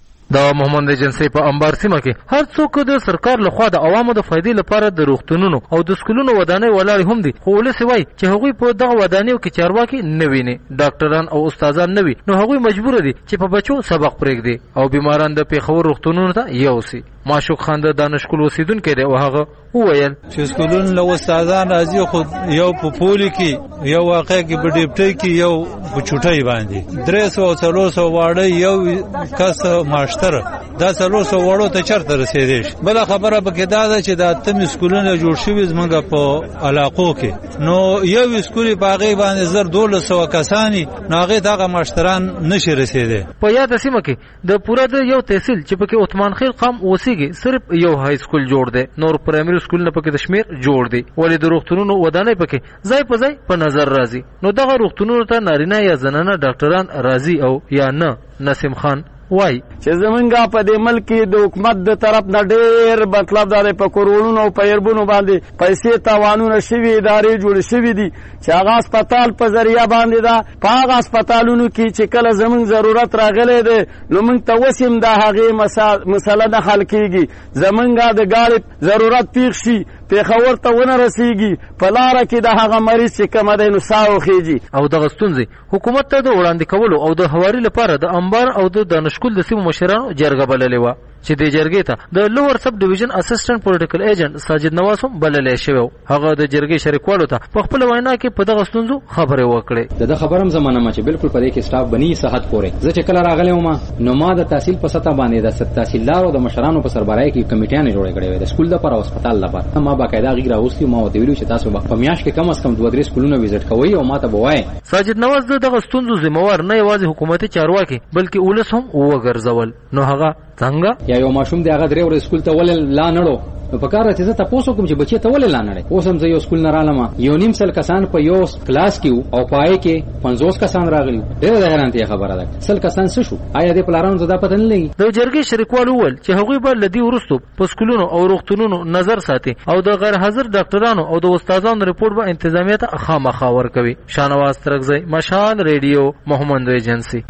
د مومند ایجنسي په انبار سیمه کې هر څوک د سرکار لخوا د عوامو د فائدې لپاره د روغتونونو او د سکولونو ودانۍ ولاړې هم دي خو ولس وایي چې هغوی په دغه ودانیو کې چارواکي نه ویني ډاکټران او استادان نه وي نو هغوی مجبور دي چې په بچو سبق پرېږدي او بیماران د پیښور روغتونونو ته یوسي. معشوق خان د دانشکول اوسیدونکی دی او هغه وویل چې سکولونو له استادان راځي خو یو په پولي کې یو واقع کې په ډیپټي کې یو په چوټۍ باندې 300 او 400 واړه یو کس ماشتر دا 400 واړو ته چرته رسیدي. بل خبره پکې دا ده چې د اتم سکولونو جوړ شوي زمونږ په علاقو کې نو یو سکول په هغه باندې زر 1200 کسانی نو هغه دغه ماشتران نشي رسیدي. په یاد سیمه کې د پوره د یو تحصیل چې پکې عثمان خیل قام اوسي صرف یو های سکول جوړ دی نور پرایمری سکول نه پکې د شمیر جوړ دی ولې د روغتونونو ودانۍ پکې ځای په ځای په نظر راځي نو دغه روغتونونو ته نارینه یا زنانه ډاکټران راځي او یا نه. نسیم خان وای چې زمونږه په دې ملک کې د حکومت د طرف نه ډېر مطلب دا په کروڑونو او په اربونو باندې پیسې تاوانونه شوي ادارې جوړې شوي دي چې هغه هسپتال په ذریعه باندې ده په هغه هسپتالونو کې چې کله زمونږ ضرورت راغلی دی نو موږ ته اوس هم د هغې مسله نه حل کېږي. زمونږه د ګاډي ضرورت پیښ شي پیښور ته ونه رسیږي په لاره کې د هغه مریض چې کومه دی نو ساه وخیږي او دغه ستونزې حکومت ته د وړاندې کولو او د هواري لپاره د انبار او د دانشکول د سیمو مشرانو جرګه بللې وه چې د جرګې ته د لوور سب ډیویژن اسسټنټ پولیټیکل ایجنټ ساجد نواز هم بللی شوی. هغه د جرګې شریکوالو ته په خپل وینا کې په دغه ستونزو خبرې وکړې. د خبرم زمانه ما چې بالکل په دې کې سټاف بنی صحت پورې زه چې کله راغلی وم نو ما د تحصیل په سطح باندې د تحصیلدار او د مشرانو په سربراهي کې کمیټیانې جوړې کړې وې د سکول لپاره او هسپتال لپاره. ما باقاعده غیر اوستي ما ته ویلو چې تاسو په میاشت کې کم از کم 2-3 سکولونه وزټ کوئ او ما ته بوای. ساجد نواز دغه ستونزو ذمہوار نه یوازې حکومتي چارواکي بلکې ولس هم وګرځول. نو هغه څنګه یا یو ماشوم دی هغه درې ورځې سکول ته ولې لا نړو په کار راځي ته تاسو کوم چې بچی ته ولې لا نړې اوس هم زه یو سکول نه رالم یو نیم سل کسان په یو کلاس کې او پای کې 50 کسان راغلي ډېر حیرانتي خبره ده. سل کسان څه شو آیا د پلانونو زده پته نه لګي. د جرګې شریکوالو ول چې هغوی به لدی ورستو په سکولونو او روغتونونو نظر ساتي او د غیر حاضر ډاکټرانو او د استادانو ریپورت به انتظامیه ته خامخا ورکوي. شانواز ترکزی، مشال ریډیو، مومند ایجنسي.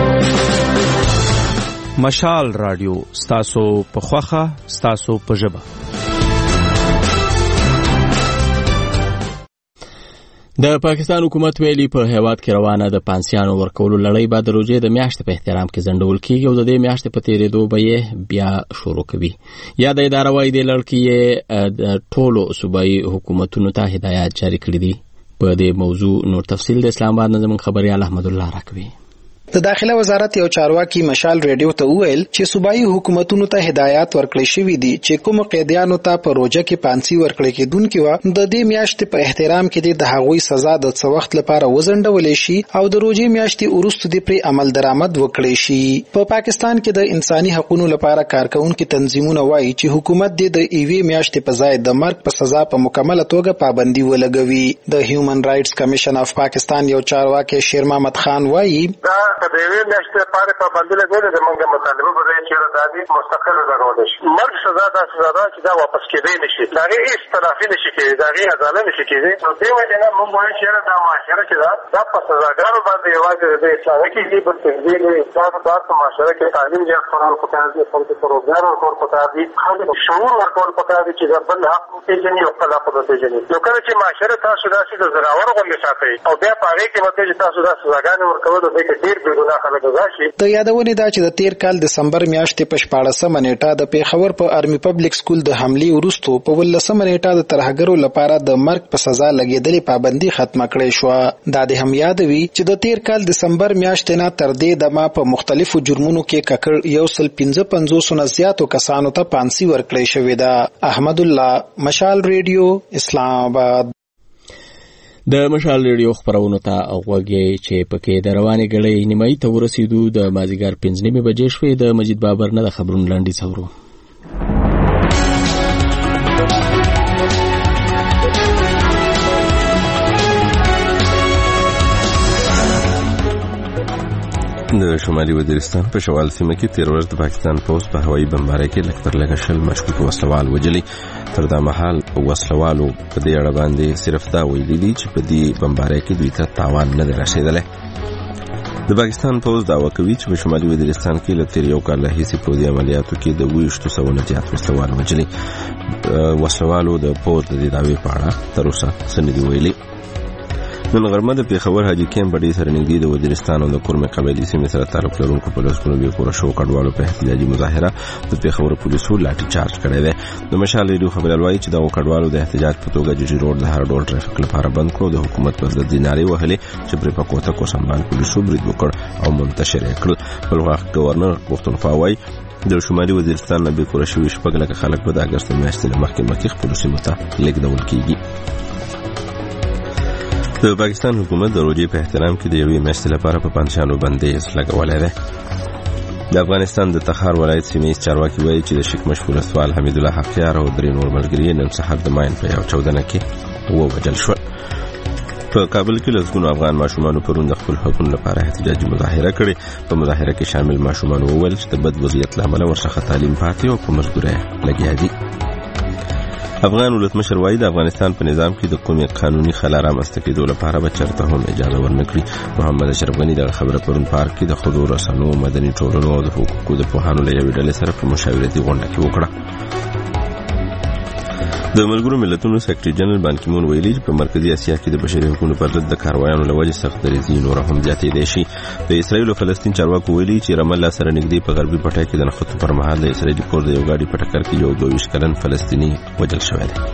مشال رادیو ستاسو په خوخه ستاسو په ژبه. د پاکستان حکومت ویلي په هیواد کې روانه د پانسیانو ورکولو لړۍ به د روژې د میاشتې په احترام کې ځنډول کېږي او د دې میاشتې په تېرېدو به یې بیا شروع کوي. یا د اداره وایي دې لړ کې یې د ټولو صوبایي حکومتونو ته هدایات جاري کړي دي. په دې موضوع نور تفصیل د اسلام آباد نه زموږ خبریال احمد الله راکوي. د داخله وزارت یو چارواکي مشال ریډیو ته وویل چې صوبایي حکومتونو ته هدایات ورکړل شوې دي چې کوم قیدیانو ته په روژه کې پانسي ورکړل کېدونکې وه د دې میاشتې په احترام کې د هغوی سزا د څه وخت لپاره وځنډولی شي او د روژې میاشتې وروسته دې پرې عمل درآمد وکړی شي. په پاکستان کې د انساني حقوقو لپاره کارکوونکي تنظیمونه وایي چې حکومت دې د یوې میاشتې په ځای د مرګ په سزا په مکمله توګه پابندي ولګوي. د هیومن رائټس کمیشن اف پاکستان یو چارواکي شیر محمد خان وایي که د یوې میاشتې لپاره پابندي لګولې د موږ مطالبه به دی چې دا دې مستقل لګولی شي. مرګ سزا دا سزا ده چې دا واپس کېدی نه شي، د هغې هېڅ تلافي نه شي کېدی، د هغې ازاله نه شي کېدی. نو دې وجې نه موږ وایو چې دا معاشره چې ده دا په سزاګانو باندې یوازې د اسلام نه کېږي، بلکې دې دا په معاشره کې تعلیم زیات کول پکار دي، خلکو ته روزګار ورکول پکار دي، خلکو شعور ورکول پکار دي چې د بل حق وپېژني او خپل حق وپېژني. نو کله چې معاشره تاسو داسې د زراور غوندې ساتئ او بیا په هغې کې مطلب چې تاسو دا سزاګانې ورکول نو دې کې ډېر بېګناه خلک سزا شي. د یادونې ده چې د تېر کال دسمبر میاشتې په 14مه نیټه د پېښور په آرمي پبلک سکول د حملې وروستو په 18مه نیټه د ترهګرو لپاره د مرګ په سزا لګېدلې پابندي ختمه کړې شوه. دا دې هم یاد وي چې د تېر کال دسمبر میاشتې نه تر دې دمه په مختلفو جرمونو کې ککړ 155 نه زیاتو کسانو ته پانسي ورکړې شوې ده. احمد الله، مشال ریډیو، اسلام آباد. د مشال ریډیو خبرونو ته غوږی چې پکې د روانې ګړۍ نیمایي ته ورسېدو د مازدیګر 5 بجې شوې. د مجید بابر نه د خبرونو لنډیز اورو. د شمالي وزیرستان په شوال سیمه کې تیر ورځ د پاکستان پوځ په هوایي بمبارۍ کې لږ تر لږه 20 مشکوک وسلوال وژلي. تر دا مهال وسلوالو په دې اړه باندې صرف دا ویلي دي چې په دې بمبارۍ کې دوی ته تاوان نه دی رسېدلی. د پاکستان پوځ دعوه کوي چې په شمالي وزیرستان کې له تیر یو کال راهیسې پوځي عملیاتو کې د 200 نه زیات وسلوال وژلي. وسلوالو د پوځ د دې دعوې په اړه تر اوسه څه نه دي ویلي. نن غرمه د پېښور حاجي کیمپ بډې سره نږدې د وزیرستان او د کورمې قبایلي سیمې سره تعلق لرونکو په لسګونو بېکوره شوو کډوالو په احتجاجي مظاهره د پېښور پولیسو لاټي چارج کړی دی. د مشال ریډیو خبریال وایي چې دغو کډوالو د احتجاج په توګه ججي روډ د هر ډول ټرافیک لپاره بند کړو. د حکومت پر ضد نارې وهلې چې پرې په کوتک او سنبال پولیسو برید وکړ او منتشر یې کړل. بل وخت گورنر پښتونخوا وایي د شمالي وزیرستان نه بېکوره شوي 6 لکه خلک به د اګست میاشتې نه مخکې خپلو سیمو ته لېږدول کېږي. د پاکستان حکومت د روژې په احترام کې د یوې میاشتې لپاره په پنجشانو بندیز لګولی دی. د افغانستان د تخار ولایت سیمهیز چارواکي وایي چې د شکمش ولسوال حمید الله حقیار او 3 نور ملګري نن سهار د ماین په یو چاودنه کې ووژل شول. په کابل کې لسګونو افغان ماشومانو پرون د خپل حقونو لپاره احتجاجي مظاهره کړې. په مظاهره کې شامل ماشومانو وویل چې د بد وضعیت له امله ورڅخه تعلیم پاتې او په مزدورۍ لګیا دي. افغان ولسمشر وایي د افغانستان په نظام کې د قومي قانوني خلا رامنځته کېدو لپاره به چېرته هم اجازه ورنکړي. محمد اشرف غني دغه خبره پرون پارک کې د ښځو رسنیو، مدني ټولنو او د حقوقو د پوهانو له یوې ډلې سره په مشاورتي غونډه کې وکړه. د ملګرو ملتونو سیکرټري جنرال بان کی مون ویلي چې په مرکزی اسیا کې د بشري حقوقو پر ضد د کاروایانو له وجې سخت دریځي نور هم زیاتېدای شي. د اسرایل او فلسطین چارواکو ویلي چې رام الله سره نږدې په غربي پټه کې د نښتو پر مهال د اسرایلي پوځ د یو ګاډي په ټکر کې یو 22 کلن فلسطیني وژل شوی دی.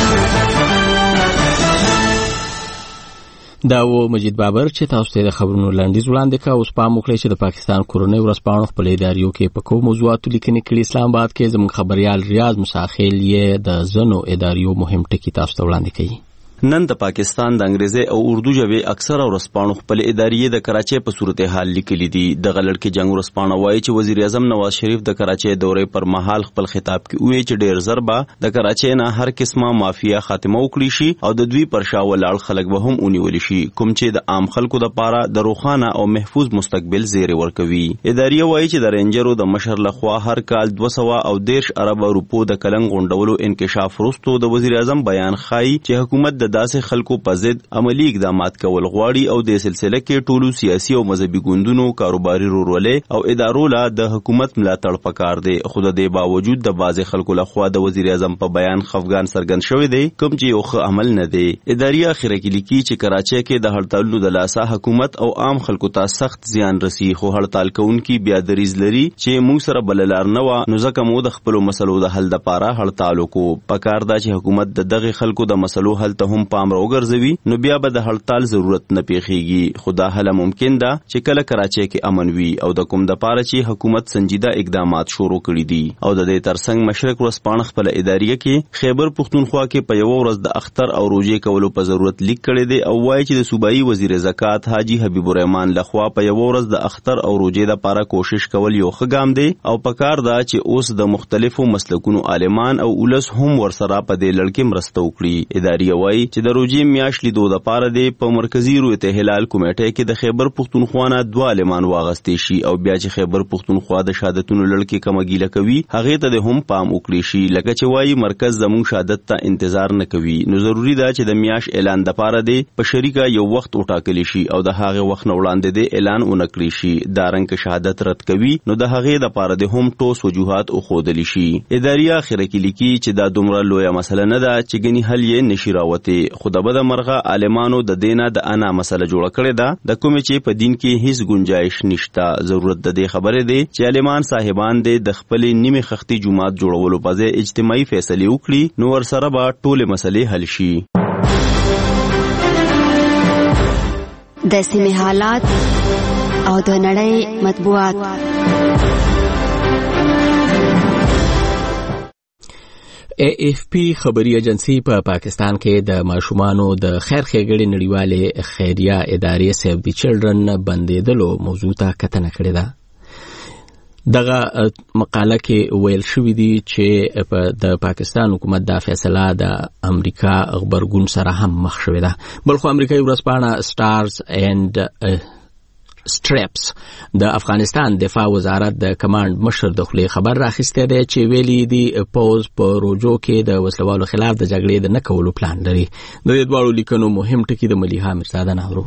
دا و مجید بابر چې تاسو ته د خبرونو لنډیز وړاندې کا. اوس پام وکړئ چې د پاکستان کورنۍ ورځپاڼو خپل اداریو کې په کوم موضوعاتو لیکنې کړي. اسلام آباد کې زموږ خبريال ریاض مساخیل یې د زنو اداریو مهم ټکي تاسو ته وړاندې کوي. نن د پاکستان د انګریزي او اردو ژبې اکثره ورځپاڼو خپل ادارې د کراچۍ په صورتحال لیکلي دي. د غلړ کې جنگ ورځپاڼه وایي چې وزیر اعظم نواز شریف د کراچۍ دورې پر مهال خپل خطاب کې وایي چې ډېر ضربه د کراچۍ نه هر قسمه مافیا خاتمه وکړي شي او د دوی پر شا ولاړ خلک به هم ونیول شي، کوم چې د عام خلکو لپاره د روښانه او محفوظ مستقبل زیری ورکوي. ادارې وایي چې د رینجرو د مشر لخوا هر کال 210 ارب روپو د کلنګ غونډولو انکشاف وروسته د وزیر اعظم بیان ښایي چې حکومت د داسې خلکو په ضد عملی اقدامات کول غواړي او د سلسله کې ټولو سیاسي او مذهبي ګوندونو، کاروباري رورولې او ادارو له د حکومت ملاتړ پکار دی. خو د دې باوجود د بعضې خلکو لخوا د وزیر اعظم په بیان خفګان څرګند شوی دی، کوم چې یو ښه عمل نه دی. ادارې اخره کې لیکي چې کراچۍ کې د هړتالونو د لاسه حکومت او عام خلکو ته سخت زیان رسی، خو هړتال کوونکي بیا دریځ لري چې موږ سره بل لار نه و، نو ځکه مو د خپلو مسلو د حل لپاره هړتال وکړو. پکار دا چې حکومت د دغه خلکو د مسلو حل ته هم پام راوګرځوي، نو بیا به د هړتال ضرورت نه پیښیږي. خو دا حل ممکن ده چې کله کراچۍ کې امن وي او د کوم د پاره چې حکومت سنجیده اقدامات شروع کړي دي. او د دې ترڅنګ مشرق ورځپاڼه خپل اداریه کې خیبر پښتونخوا کې په یو ورځ د اختر او روزې کولو په ضرورت لیک کړی دی او وایي چې د صوبایي وزیر زکات حاجی حبیب الرحمن لخوا په یو ورځ د اختر او روزې لپاره کوشش کول یو ښه ګام دی او پکار ده چې اوس د مختلفو مسلکونو عالمان او ولس هم ورسره په دې لړ کې مرسته وکړي. اداریه وایي چې د روژې میاشت لیدو دپاره د په مرکزي رویته هلال کمیټې کې د خیبر پښتونخوا نه 2 عالمان واغستې شي او بیا چې خیبر پښتونخوا د شهادتونو لړکې کومه ګیله کوي هغې ته د هم پام وکړي شي. لکه چې وایي مرکز زموږ شهادت ته انتظار نه کوي، نو ضروري ده چې د میاشت اعلان دپاره د په شریکه یو وخت وټاکلی شي او د هغې وخت نه وړاندې د اعلان ونکړي شي. دارنګه شهادت رد کوي نو د هغې دپاره د هم ټوس وجوهات وښودلی شي. ادارې اخره کې لیکي چې دا دومره لویه مسله نه ده چې ګنې حل یې نشي راوتې، خو د بده مرغه عالمانو د دې نه د انا مسله جوړه کړې ده، د کومې چې په دین کې هیڅ گنجایش نشته. ضرورت د دې خبرې دی چې عالمان صاحبان د خپلې نیمې خښتې جومات جوړولو په ځای اجتماعي فیصلې وکړي، نو ورسره به ټولې مسلې حل شي. د سیمې حالات او د نړۍ مطبوعات. AFP خبري ایجنسی په پاکستان کې د ماشومانو د خیر ښېګڼې نړیوالې خیریه ادارې سیو دی چلډرن بندېدلو موضوع ته کتنه کړې ده. دغه مقاله کې ویل شوی دی چې د پاکستان حکومت دا فیصله د امریکا غبرګون سره هم مخ شوې ده. بلخو امریکایي ورځپاڼه سټارز اینڈ سټریپس د افغانستان دفاع وزارت د کمانډ مشر د خولې خبر راخسته دی چې ویلي دی پوز په روجو کې د وسلوالو خلاف د جګړې د نه کولو پلان لري. د دې دواړو لیکنو مهم ټکي د ملیحه مرزاده نهرو.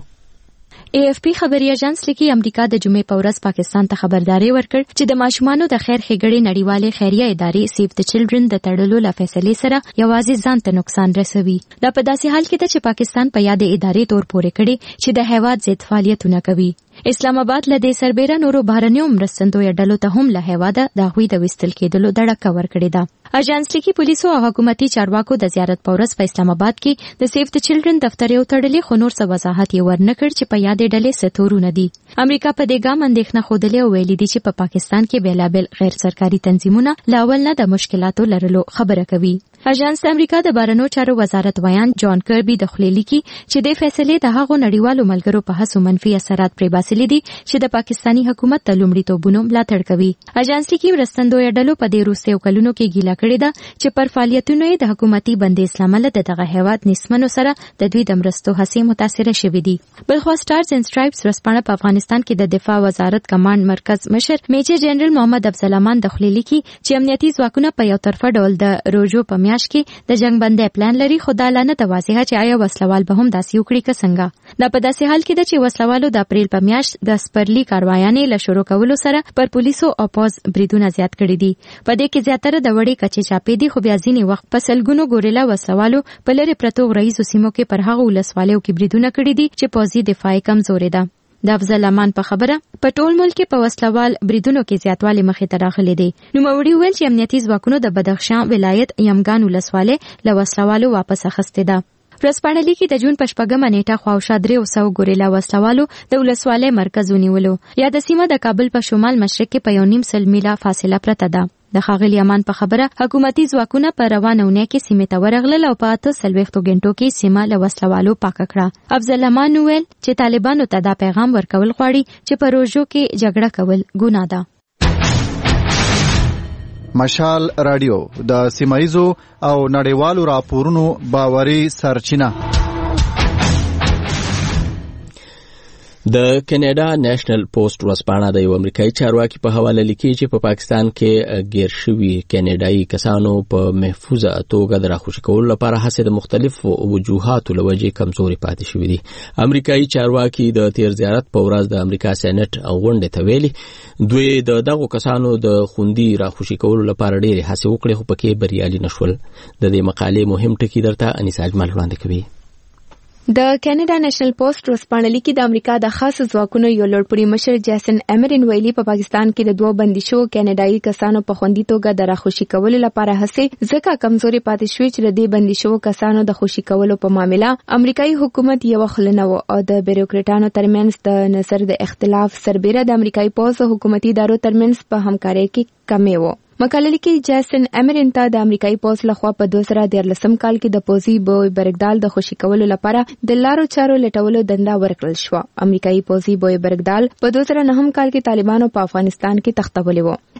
AFP خبري اژانس لیکي امریکا د جمعې په ورځ پاکستان ته خبرداري ورکړ چې د ماشومانو د خیر ښېګڼې نړیوالې خیریه ادارې سیو د چلډرن د تړلو له فیصلې سره یوازې ځان ته نقصان رسوي. دا په داسې حال کې ده چې پاکستان په یاد ادارې تور پورې کړي چې د هیواد ضد فعالیتونه کوي. اسلام آباد له دې سربېره نورو بهرنیو مرستندویه ډلو ته هم له هیواده د هغوی د ویستل کېدلو دړکه ورکړې ده. اژانس لیکي پولیسو او حکومتي چارواکو د زیارت په ورځ په اسلام آباد کې د سیو د چلډرن دفتر یو تړلې خو نور څه وضاحت یې ورنکړ چې په یادې ډلې څه تورونه دي. امریکا په دې ګام اندېښنه ښودلې او ویلي دي چې په پاکستان کې بېلابېل غیر سرکاري تنظیمونه له اول نه د مشکلاتو لرلو خبره کوي. اژانس د امریکا د بهرنیو چارو وزارت ویان جان کربي د خولې لیکي چې د فیصلې د هغو نړیوالو ملګرو په هڅو منفي اثرات پرې باسلي دي چې د پاکستاني حکومت د لومړیتوبونو ملاتړ کوي. اژانس لیکي مرستندویه ډلو په دې وروستیو کلونو کې ګیله کړې ده چې پر فعالیتونو یې د حکومتي بندیز له امله د دغه هیواد نسبمنو سره د دوی د مرستو هڅې متاثره شوې دي. بلخوا سټارز اینډ سټرایپس ورځپاڼه په افغانستان کې د دفاع وزارت کمانډ مرکز مشر میجر جنرال محمد افضل امان د خولې لیکي چې امنیتي ځواکونه په یو طرفه ډول د روژو په میاشت کې د جنګ بندۍ پلان لري، خو دا لا نه ده واضحه چې آیا وسلوال به هم داسې وکړي که څنګه. دا په داسې حال کې ده چې وسلوالو د اپریل په میاشت د سپرلي کاروایانې له شروع کولو سره پر پولیسو او پوز بریدونه زیات کړي دي. په دې کې زیاتره د وړې کچې چاپې دي، خو بیا ځینې وخت په سلګونو ګوریلا وسلوالو په لرې پرتو غرایزو سیمو کې پر هغو ولسوالیو کې بریدونه کړي دي چې پوځي دفاع کمزورې ده. د افضل امان په خبره په ټول ملک کې په وسلوال بریدونو کې زیاتوالی مخې ته راغلی دی. نوموړي ویل چې امنیتي ځواکونو د بدخشان ولایت یمګان ولسوالۍ له وسلوالو واپس اخیستې ده. ورځپاڼه لیکي د جون په 8 نیټه خواوشا 300 ګوریلا وسلوالو د ولسوالۍ مرکز ونیولو. یا د سیمه د کابل په شمال مشرق کې په 1.5 میله فاصله پرته ده. د ښاغلي امان په خبره حکومتي ځواکونه په روانه اونۍ کې سیمې ته ورغلل او په 48 غنټو کې سیمه له وسلوالو پاکه کړه. افضل امان وویل چې طالبانو ته دا پیغام ورکول غواړي چې په روژو کې جګړه کول ګناه ده. مشال رادیو د سیمایزو او نړیوالو راپورونو باوري سرچینه. د کینیډا نېشنل پوسټ ورځپاڼه د یو امریکایي چارواکي په حواله لیکي چې په پاکستان کې ګیر شوي کینیډایي کسانو په محفوظه توګه د راخوشي کولو لپاره هڅې د مختلفو وجوهاتو له وجې کمزوري پاتې شوي دي. امریکایي چارواکي د تیر زیارت په ورځ د امریکا سېنټ غونډې ته ویلي دوی د دغو کسانو د خوندي راخوشي کولو لپاره ډېرې هڅې وکړې، خو پکې بریالي نشول. د دې مقالې مهم ټکي درته انیسا اجمل وړاندې کوي. د کینیډا نېشنل پوسټ ورځپاڼه لیکي د امریکا د خاص ځواکونو یو لوړپوړي مشر جیسن امرین ویلي په پاکستان کې د 2 بندي شوو کینیډایي کسانو په خوندي توګه د راخوشي کولو لپاره هڅې ځکه کمزوري پاتې شوې چې د دې بندي شوو کسانو د خوشي کولو په معاملې امریکایي حکومت یو خلنه و او د بیروکراټانو ترمنځ د نظر د اختلاف سربېره د امریکایي پوځ او حکومتي ادارو ترمنځ په همکارۍ کې کمی و. مقاله لیکي جیسن امرین ته د امریکایي پوځ لخوا په 2013 کال کې د پوځي بوی برګدال د خوشي کولو لپاره د لارو چارو لټولو دنده ورکړل شو. امریکایي پوځي بوی برګدال په 2009 کال کې طالبانو په افغانستان کې تختولې و.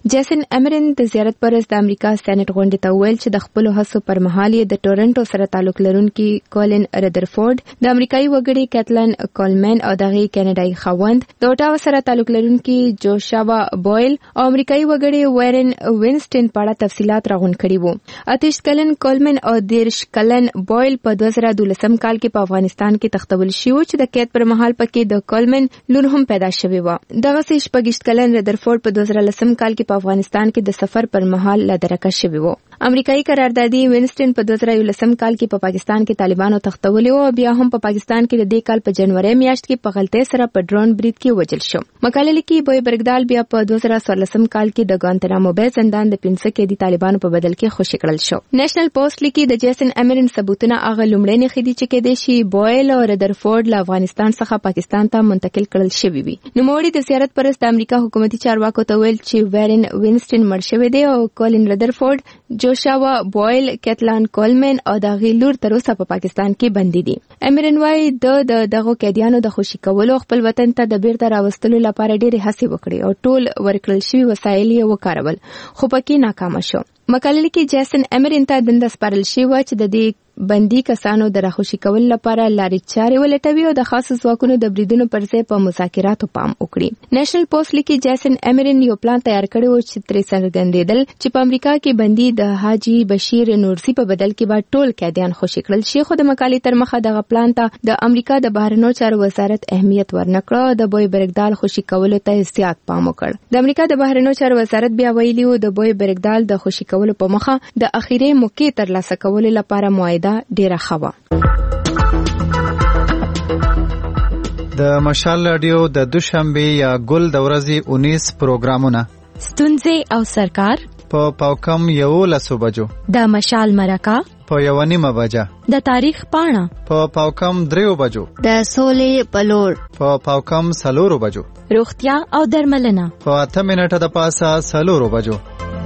جیسن امرن د زیارت پرست د امریکا سېنات غونډې ته ویل چې د خپل هڅو پر مهال د ټورنټو سره تعلق لرونکي کولن ردرفورد د امریکایي وګړي کیتلن کولمن او دغه کینیډایي خوند د اوټاوا سره تعلق لرونکي جوشاوا بویل او امریکایي وګړي ویرن وینسټن په اړه تفصيلات راغونډ کړي وو. 28 کلن کولمن او 13 کلن بویل په 2012 کال کې په افغانستان کې تختول شو چې د قید پر مهال پکې د کولمن لور هم پیدا شوی و. دغه 28 کلن ردرفورد په 2010 کال کې په افغانستان کې د سفر پر مهال لدرکه شوی و. امریکایي قراردادي وینسټن په 2011 کال کې په پاکستان کې طالبانو تختولي او بیا هم په پاکستان کې د دې کال په جنوري میاشت کې په غلطۍ سره په ډرون برید کې وژل شو. مقاله لیکي بوی برګدال بیا په 2014 کال کې د ګوانتنامو بے زندان د 15 کې د طالبانو په بدل کې خوشی کړل شو. نېشنل پوسټ لیکي د جیسن امرن ثبوتونه هغه لومړی نه خېدي چې کې د شي بویل او ردرفورد له افغانستان څخه پاکستان ته منتقل کړل شوی وي. نو موړي د زیارت پرست د امریکا حکومتي چارواکو ته ویل چې ویرن وینسټن مړ شوی دی او کولن ردرفورد جوشاوا بویل کیتلان کولمن او د غیلور تر اوسه په پاکستان کې بندي دي. امرن وايي دغه قیدیانو د خوشی کولو خپل وطن ته د بیرته راوستلو لپاره ډېرې هڅې وکړې او ټول ورکړل شوي وسایل یې وکارول خو پکې ناکام شو. مقاله کې جیسن امرن ته دنده سپارل شوی و چې د دې بندي کسانو د راخوشي کول لپاره لارې چارې ولټوي او د خاص ځواکونو د بریدونو پر ځای په مذاکراتو پام وکړي. نېشنل پوسټ لیکي جیسن امرن یو پلان تیار کړی و چې ترې څرګندېدل چې په امریکا کې بندي د حاجی بشیر نورسی په بدل کې به ټول قیدیان خوشي کړل شي. خو د مقالې تر مخه دغه پلان ته د امریکا د بهرنیو چارو وزارت اهمیت ورنکړ او د بوی برګدال خوشي کولو ته زیات پام وکړ. د امریکا د بهرنیو چارو وزارت بیا ویلي و د بوی برګدال د خوشي کولو په مخه د اخیری موقع ترلاسه کولو لپاره معاهده ډیره ښه. د مشال رادیو د دوشنبه یا ګل د ورځې 19 پروګرامونه ستونزې او سرکار په پاوکم 11 بجو، د مشال مرکه په 1:30 بجه، د تاریخ پاڼه په پاوکم 3 بجو، د سولې پلور په پاوکم 4 بجو، روغتیا او درملنه په 8 منټه د پاسه 4 بجو.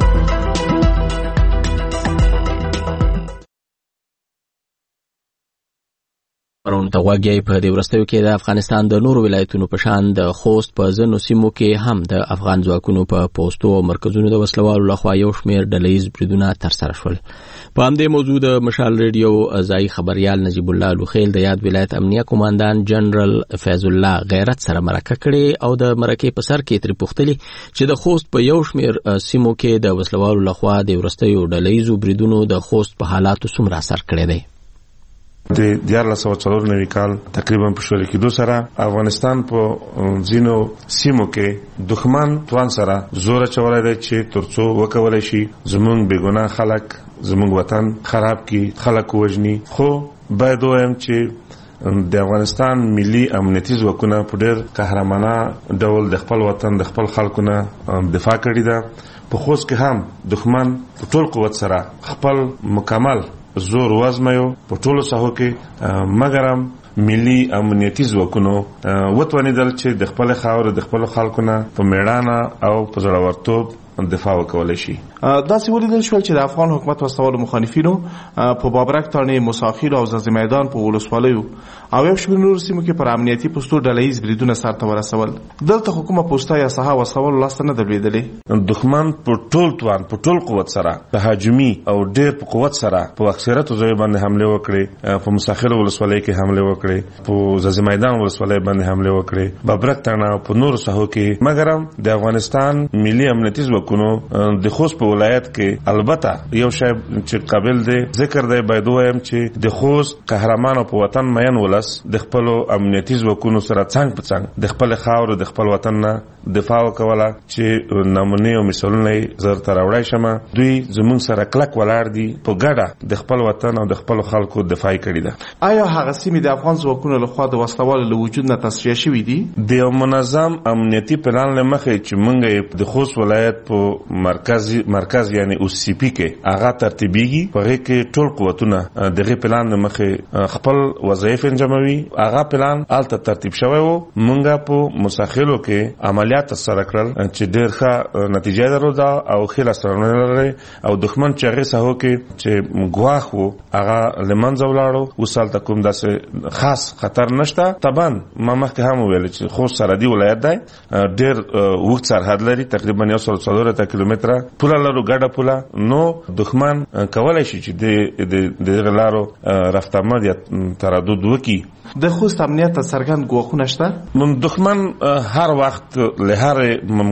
پرون ته وګورئ په دې ورستیو کې د افغانستان د نورو ولایتونو په شان د خوست په ځینو سیمو کې هم د افغان ځواکونو په پوسټو او مرکزونو د وسلوالو لخوا یو شمېر ډلهییز بریدونه ترسره شول. په همدې موضوع د مشال ریډیو ځایي خبریال نجیب الله لوخیل د یاد ولایت امنیه قوماندان جنرال فیض الله غیرت سره مرکه کړې او د مرکې په سر کې ترې پوښتلي چې د خوست په یو شمېر سیمو کې د وسلوالو لخوا د ورستیو ډلهییزو بریدونو د خوست په حالاتو څومره اثر کړی دی. د 1494 کال تقریبا په شوري کې سره افغانستان په ځینو سیمو کې دښمن توان سره زور چولای دی چې ترڅو وکولای شي زمونږ بیګناه خلک زمونږ وطن خراب کی خلک وژني. خو باید وایم چې د افغانستان ملي امنیتي ځواکونه په ډېر قهرمانه ډول د خپل وطن د خپل خلکو نه دفاع کړې ده. په خوست کې هم دښمن په ټول قوت سره خپل مکمل زور وازمایو په ټولو ساحو کې، مګرم ملي امنیتي ځواکونو وتوانیدل چې د خپل خاور د خپل خلکو نه په میړانه او په زړورتوب دفاع وکولای شي. داسې ولیدل شول چې د افغان حکومت وسلوالو مخالفینو په بابرک تانې مساخیل او زازي میدان په ولسوالیو او یو شمېر نورو سیمو کې پر امنیتي پوسټو ډلهییز بریدونه سرته ورسول. دلته حکومت پوسټه یا ساحه وسلوالو لاسته نه درلودلې. دښمن په ټول توان په ټول قوت سره په هجومي او ډېر په قوت سره په اکثریت ځای باندې حمله وکړي. په مساخیل ولسوالۍ کې حمله وکړي، په زازي میدان ولسوالۍ باندې حمله وکړي، بابرک تانه او په نورو ساحو کې. مګرم د افغانستان ملي امنیتي ځواکونو د خوست په ولایت کې البته یو شی چې قابل دی ذکر دی، باید وایم چې د خوست قهرمان او په وطن مین ولس د خپل امنیتي ځواکونو سره څنګ په څنګ د خپل خاور د خپل وطن نه دفاع وکوله چې نمونه او مثالونه زر تر راوړای شمه. دوی زموږ سره کلک ولاړ دي، په ګډه د خپل وطن او د خپل خلکو دفاع کړې ده. آیا هغه سیمې د افغان ځواکونو لخوا د وسلوالو له وجود نه تصفیه شوي دي؟ د منظم امنیتي پلان له مخې چې موږ د خوست ولایت په مرکز یعنی او سی پی کې هغه ترتیبيږي په کې ټول قوتونه دغه پلان د مخه خپل وظایف انجاموي. هغه پلان الته ترتیب شوی وو. مونږه په مساخلو کې عملیات سره کړل چې ډېر ښه نتیجه درلوده او خیل سره لري او دښمن چې هغه سهو کې چې ګواخ وو هغه لمنځه ولاړو. وسال تکوم داسې خاص خطر نشته. طبعا ما مخکې هم ویل چې خو سرحدي ولایت دی ډېر وخت سرحد لري تقریبا 140 کیلومتره پوله لرو ګډه پوله نو دښمن کولای شي چې د لارو رفت آمد یا تردد وکړي. د خوست امنیت څرګند ګواښونه شته. دښمن هر وخت له هر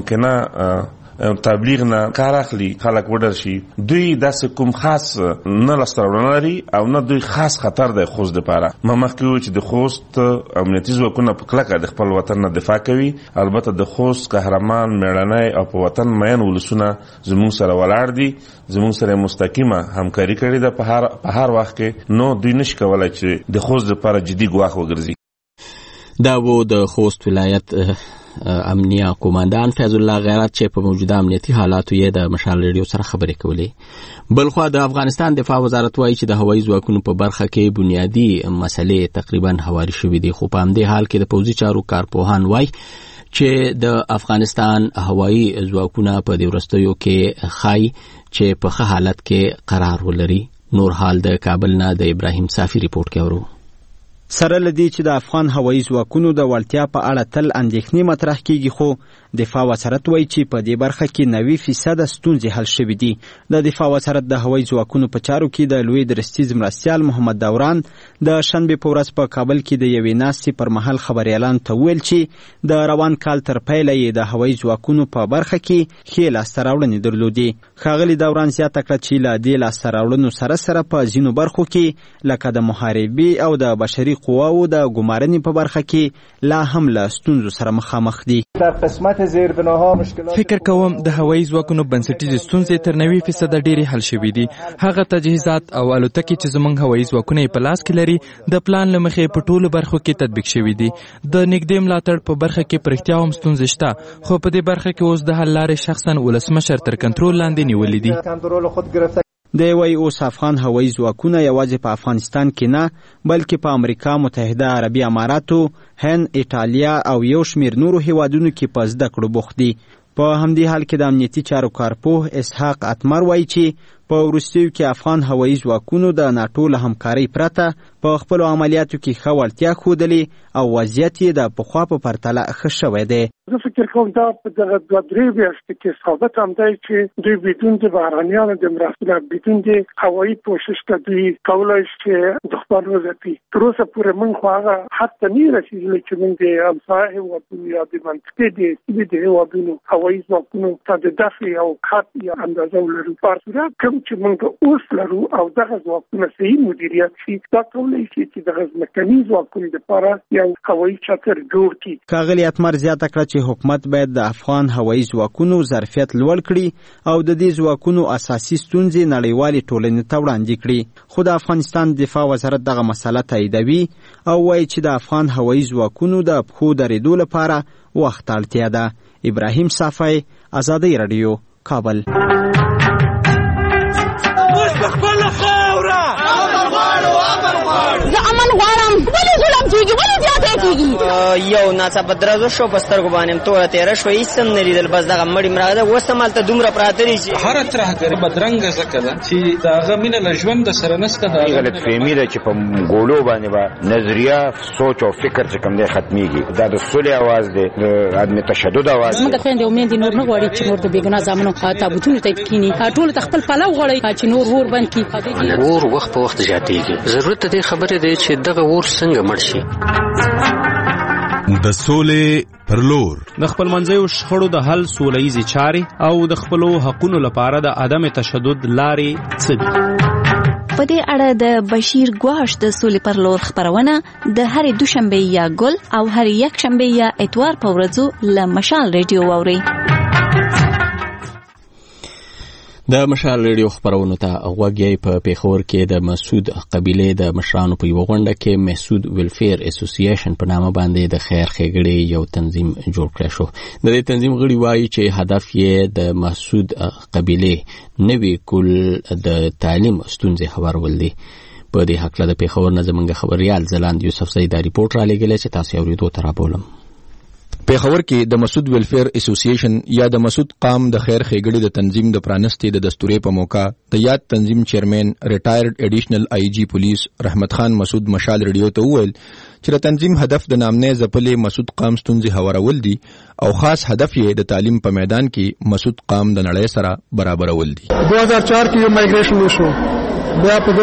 ممکنه تبلیغ نه کار اخلي خلک وډر شي. دوی داسې کوم خاص نه لسترونه لري او نه دوی خاص خطر دی خوست لپاره. ما مخکې چې د خوست امنیتي ځواکونه په کلکه د خپل وطن نه دفاع کوي. البته د خوست قهرمان میړنی او په وطن مین ولسونه زموږ سره ولاړ دي زموږ سره مستقیمه همکاري کړې ده په هر وخت کې. نو دوی نشي کولای چې د خوست لپاره جدي ګواښ وګرځي. دا و د خوست ولایت امنیه قوماندان فیض الله غیرت چې په موجوده امنیتي حالاتو یې د مشال ریډیو سره خبرې کولې. بلخوا د افغانستان دفاع وزارت وایي چې د هوایي ځواکونو په برخه کې بنیادی مسلې تقریبا هواري شوې دي. خو په همدې حال کې د پوځي چارو کارپوهان وایي چې د افغانستان هوایي ځواکونه په دې وروستیو کې ښایي چې په ښه حالت کې قرار ولري. نور حال د کابل نه د ابراهیم صافي ریپورت کې اورو. سره لدی چې د افغان هوایي ځواکونو د وړتیا په اړه تل اندېښنې مطرح کیږي خو دفاع وزارت وایي چې په دې برخه کې 90% ستونزې حل شوې دي. د دفاع وزارت د هوایي ځواکونو په چارو کې د لوی درستیز مرستیال محمد دوران د شنبې په ورځ په کابل کې د یوې ناستې پر مهال خبريالانو ته ویل چې د روان کال تر پیله یې د هوایي ځواکونو په برخه کې ښې لاسته راوړنې درلودې. ښاغلي دوران زیاته کړه چې له دې لاسته راوړنو سره په ځینو برخو کې لکه د محاربې او د بشري قواو د ګمارنې په برخه کې لا هم له ستونزو سره مخامخ دي. فکر کوم د هوایي ځواکونو بنسټیزې ستونزې تر 90% ډېرې حل شوې دي. هغه تجهیزات او الوتکې چې زموږ هوایي ځواکونه په لاس کې لري د پلان له مخې په ټولو برخو کې تطبیق شوي دي. د نږدې ملاتړ په برخه کې په رښتیا هم ستونزې شته خو په دې برخه کې اوس د حل لارې شخصا ولسمشر تر کنټرول لاندې نیولې دي. دی وایي اوس افغان هوایي ځواکونه یوازې په افغانستان کې نه بلکې په امریکا متحده عربي اماراتو، هند، ایټالیا او یو شمېر نورو هیوادونو کې په زده کړو بوخت دي. په همدې حال کې د امنیتي چارو کارپوه اسحاق اتمر وایي چې په وروستیو کې افغان هوایي ځواکونو د ناټو له همکارۍ پرته په خپلو عملیاتو کې ښه وړتیا ښودلې او وضعیت یې د پخوا په پرتله ښه شوی دی. زه فکر کوم دا په دغه 2-3 میاشتو کې ثابت هم دی چې دوی بدون د بهرانیانو د مرستې بدون د هوایي پوښښ ته دوی کولای شي چې دښمن وځپي. تر اوسه پورې موږ خو هغه حتی نه رسېدلي چې موږ د همسایه هېوادونو یا د منطقې د هېوادونو هوایي ځواکونو ته د دفع او خط یا اندازه ولرو. په صورت کوم چې موږ اوس لرو او دغه ځواکونه صحیح مدیریت شي دا کولی شي چې دغه ځمکني ځواکونو لپاره یو هوایي چتر جوړ کړي. ښاغلي اتمر زیاته کړه چې حکومت باید د افغان هوایي ځواکونو ظرفیت لوړ کړي او د دې ځواکونو اساسي ستونزې نړیوالې ټولنې ته وړاندې کړي. خو د افغانستان دفاع وزارت دغه مسله تاییدوي او وایي چې د افغان هوایي ځواکونو د پښو درېدو لپاره وخت اړتیا ده. ابراهیم صافی، ازادي رادیو، کابل. زه امن غواړم. ولې ظلم کېږي؟ ولې زیاتی کېږي؟ یو ناڅاپه درزو شو په سترګو باندې توره تېره شوه هېڅ هم نه لیدل. بس دغه مړي مراده اوس هم هلته دومره پراته دي چې هره ترهګري بدرنګه ځکه ده چې د هغه مینه له ژونده سره نشته. د غلطفهمي ده چې په ګوړو باندې به نظریه سوچ او فکر چې کوم دی ختمیږي. دا د سولې اواز دی، د عدم تشدد اواز دی. زموږ خویندې او میندې نور نه غواړي چې نور د بېګناه زامنو تابوتونو ته کښېني. ټولو ته خپل پلو غواړي چې نور اور بند کړي. اور وخت په وخت زیاتېږي. ضرورت د دې خبرې دی چې دغه اور څنګه مړ شي. د سولې پر لور د خپلمنځیو شخړو د حل سوله ییزې چارې او د خپلو حقونو لپاره د عدم تشدد لارې څه دي؟ په دې اړه د بشیر ګواش د سولې پر لور خبرونه د هرې دوشنبه یا ګل او هر یک شنبه یا اتوار په ورځو له مشال ریډیو واورئ. د مشال ریډیو خبرونو ته غوږی په پیښور کې د مسعود قبیله د مشرانو په یو غونډه کې مسعود ویلفیر اسوسییشن په نامه باندې د خیر ښېګړې یو تنظیم جوړ کړی شو. د دې تنظیم غړي وایي چې هدف یې د مسعود قبیله نوي کول د تعلیم ستونزې هوارول دي. په دې هکله د پیښور نه زموږ خبريال زلاند یوسف زئی دا ریپورت را لېږلی چې تاسو اورېدو ته رابولم. پیښور کې د مسعود ویلفیر اسوسییشن یا د مسعود قام د خیر ښېګړې د تنظیم د پرانستې د دستورې په موقع د یاد تنظیم چیرمن ریټایرډ ایډیشنل آی جی پولیس رحمت خان مسعود مشال ریډیو ته وویل چې د تنظیم هدف د نامنې ځپلې مسعود قام ستونزې هوارول دي او خاص هدف یې د تعلیم په میدان کې مسعود قام د نړۍ سره برابرول دي. 2004 کې مایګریشن وشو، بیا په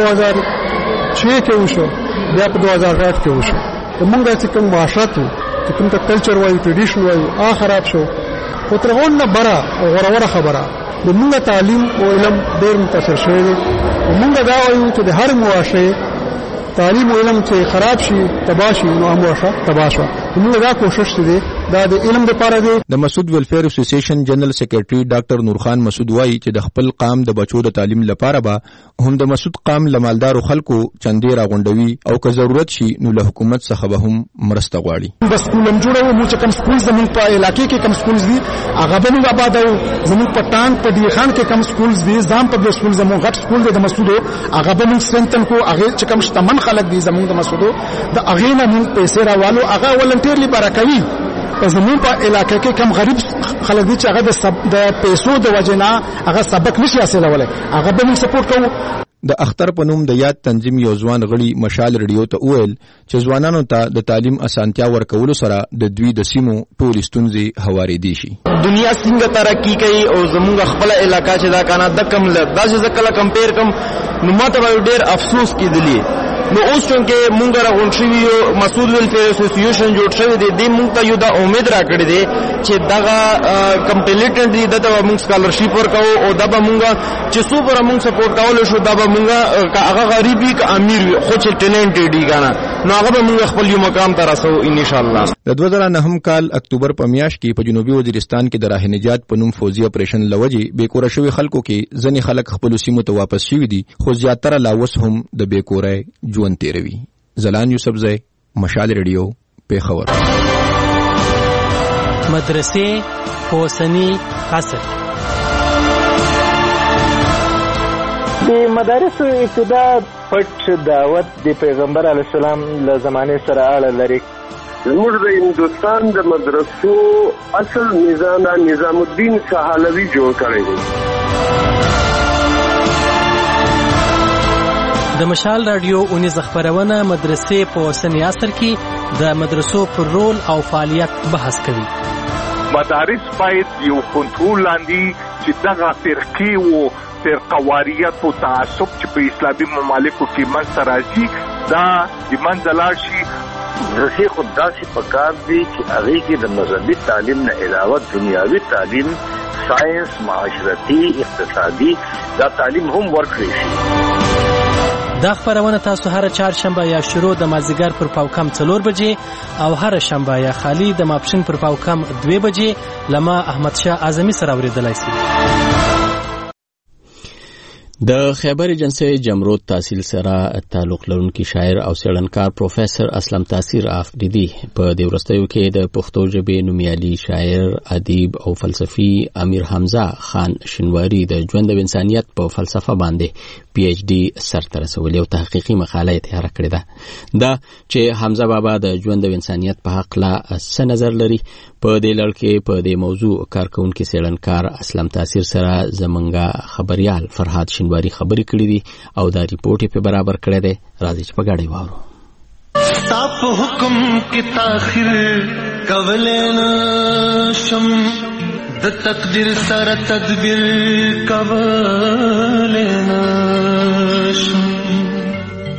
2006 کې وشو، بیا په 2008 کې وشو. موږ چې کوم معاشرت چې کوم ته کلچر وایي ټریډیشن وایي خراب شو. خو تر هغه نه بره او غوره خبره د موږ تعلیم او علم ډېر متاثر شوی دی. موږ دا وایو چې د هر معاشره تعلیم او علم چې خراب شي تباه شي نو هم معاشره تباه شو. موږ دا کوشش دي دا د علم لپاره دی. د مسعود ویلفیر اسوسییشن جنرال سیکریټري ډاکټر نورخان مسعود وایي چې د خپل قام د بچو د تعلیم لپاره به هم د مسعود قام لمالدارو خلکو چندې راغونډوي او که ضرورت شي نو له حکومت څخه به هم مرسته غواړي. بس سکولم جوړو مو چې کوم سکول زموږ په علاقې کې کوم سکول دي هغه به موږ آبادو. زموږ په ټانک په ډی خان کې کوم سکول دي ځام په سکول زموږ غټ سکول دی د مسعود هغه به موږ سنتن کو هغه چې کوم شتمن خلک دي زموږ د مسعود د هغه نه موږ پیسې راوالو هغه ولنټیرلی برکوي. زموږ په علاقې کې کم غریب خلک دي چې هغه د پیسو د وجنا هغه سبق نشي حاصلولای هغه به موږ سپورټ کوو. د اختر په نوم د یاد تنظیم یو ځوان غړي مشال ریډیو ته وویل چې ځوانانو ته د تعلیم اسانتیا ورکولو سره د دوی د سیمو ټولې ستونزې هوارېدی شي. دنیا څنګه ترقی کوي او زموږ خپل علاقہ چې دا کنه د کم له دا چې کله کمپیر کم نو ماته ډېر افسوس کېدلی. نو اوس څنګه مونږ راغون شوی یو مسعود ویلفیر اسوسییشن جوړ شوی دی د مونږ ته یو دا امید راکړی دی چې دغه کمپلیټنټ دی دغه مونږ سکالرشپ ورکاو او دغه مونږ چې څو پر مونږ سپورټ کول شو دغه مونږ هغه غریبي ک امیر خو چې ټیلنټ دی کنه نو هغه مونږ خپل یو مقام ته رسو ان شاء الله. د 2009 کال اکتوبر په میاشت کې په جنوبي وزیرستان کې د راه نجات په نوم فوجي اپریشن لوجي بیکوره شوی خلکو کې ځنې خلک خپل سیمو ته واپس شوي دي خو زیاتره لا اوس هم د بیکورې ژوند تیروي. زلان یوسف زئی مشال ریډیو پیښور. مدرسې په اوسني عصر د مدارسو ابتدا پټ دعوت د پیغمبر علیه السلام له زمانې سره اړه لري. زموږ د هندوستان د مدرسو اصل نظام الدین سهالوی جوړ کړی دی. د مشال رادیو اونیز خبرونه مدرسې په اوسني عصر کې د مدرسو پر رول او فعالیت بحث کوي. مدارس باید یو کنټرول لاندې چې دغه فرقې او فرقواریت او تعصب چې په اسلامي ممالکو کې منځ راځي دا د منځ لاړ شي. مدرسې خو داسې پکار دي چې هغې کې د مذهبي تعلیم نه علاوه دنیاوي تعلیم ساینس معاشرتي اقتصادي دا تعلیم هم ورکړی شي. دا خبرونه تاسو هر چهارشنبه یا شروع د مازیګر پر پاوکم 4 بجې او هر شنبه یا خالی د ماپښین پر پاوکم 2 بجې لما احمد شاه اعظمي سره اوریدلای شئ. د خیبر ایجنسی جمرود تحصیل سره تعلق لرونکي شاعر او څېړنکار پروفیسور اسلم تاثیر افریدي په دې وروستیو کې د پښتو ژبې نومیالي شاعر ادیب او فلسفي امیر حمزه خان شینواری د ژوند د انسانیت په فلسفه باندې پی ایچ ډي سرته رسولې او تحقیقي مقاله یې تیار کړې ده. دا چې حمزه بابا د ژوند د انسانیت په حق لا څه نظر لري په دې لړ کې په دې موضوع کارکونکي څېړنکار اسلم تاثیر سره زمونږ خبريال فرهاد شینواری خبرې کړې دي او دا ریپورت په برابر کړی دی. راځي چې په ګاډي وارو. تاپ حکم کی تاخیر کولنا شم د تقدیر سره تدبیر کولنا شم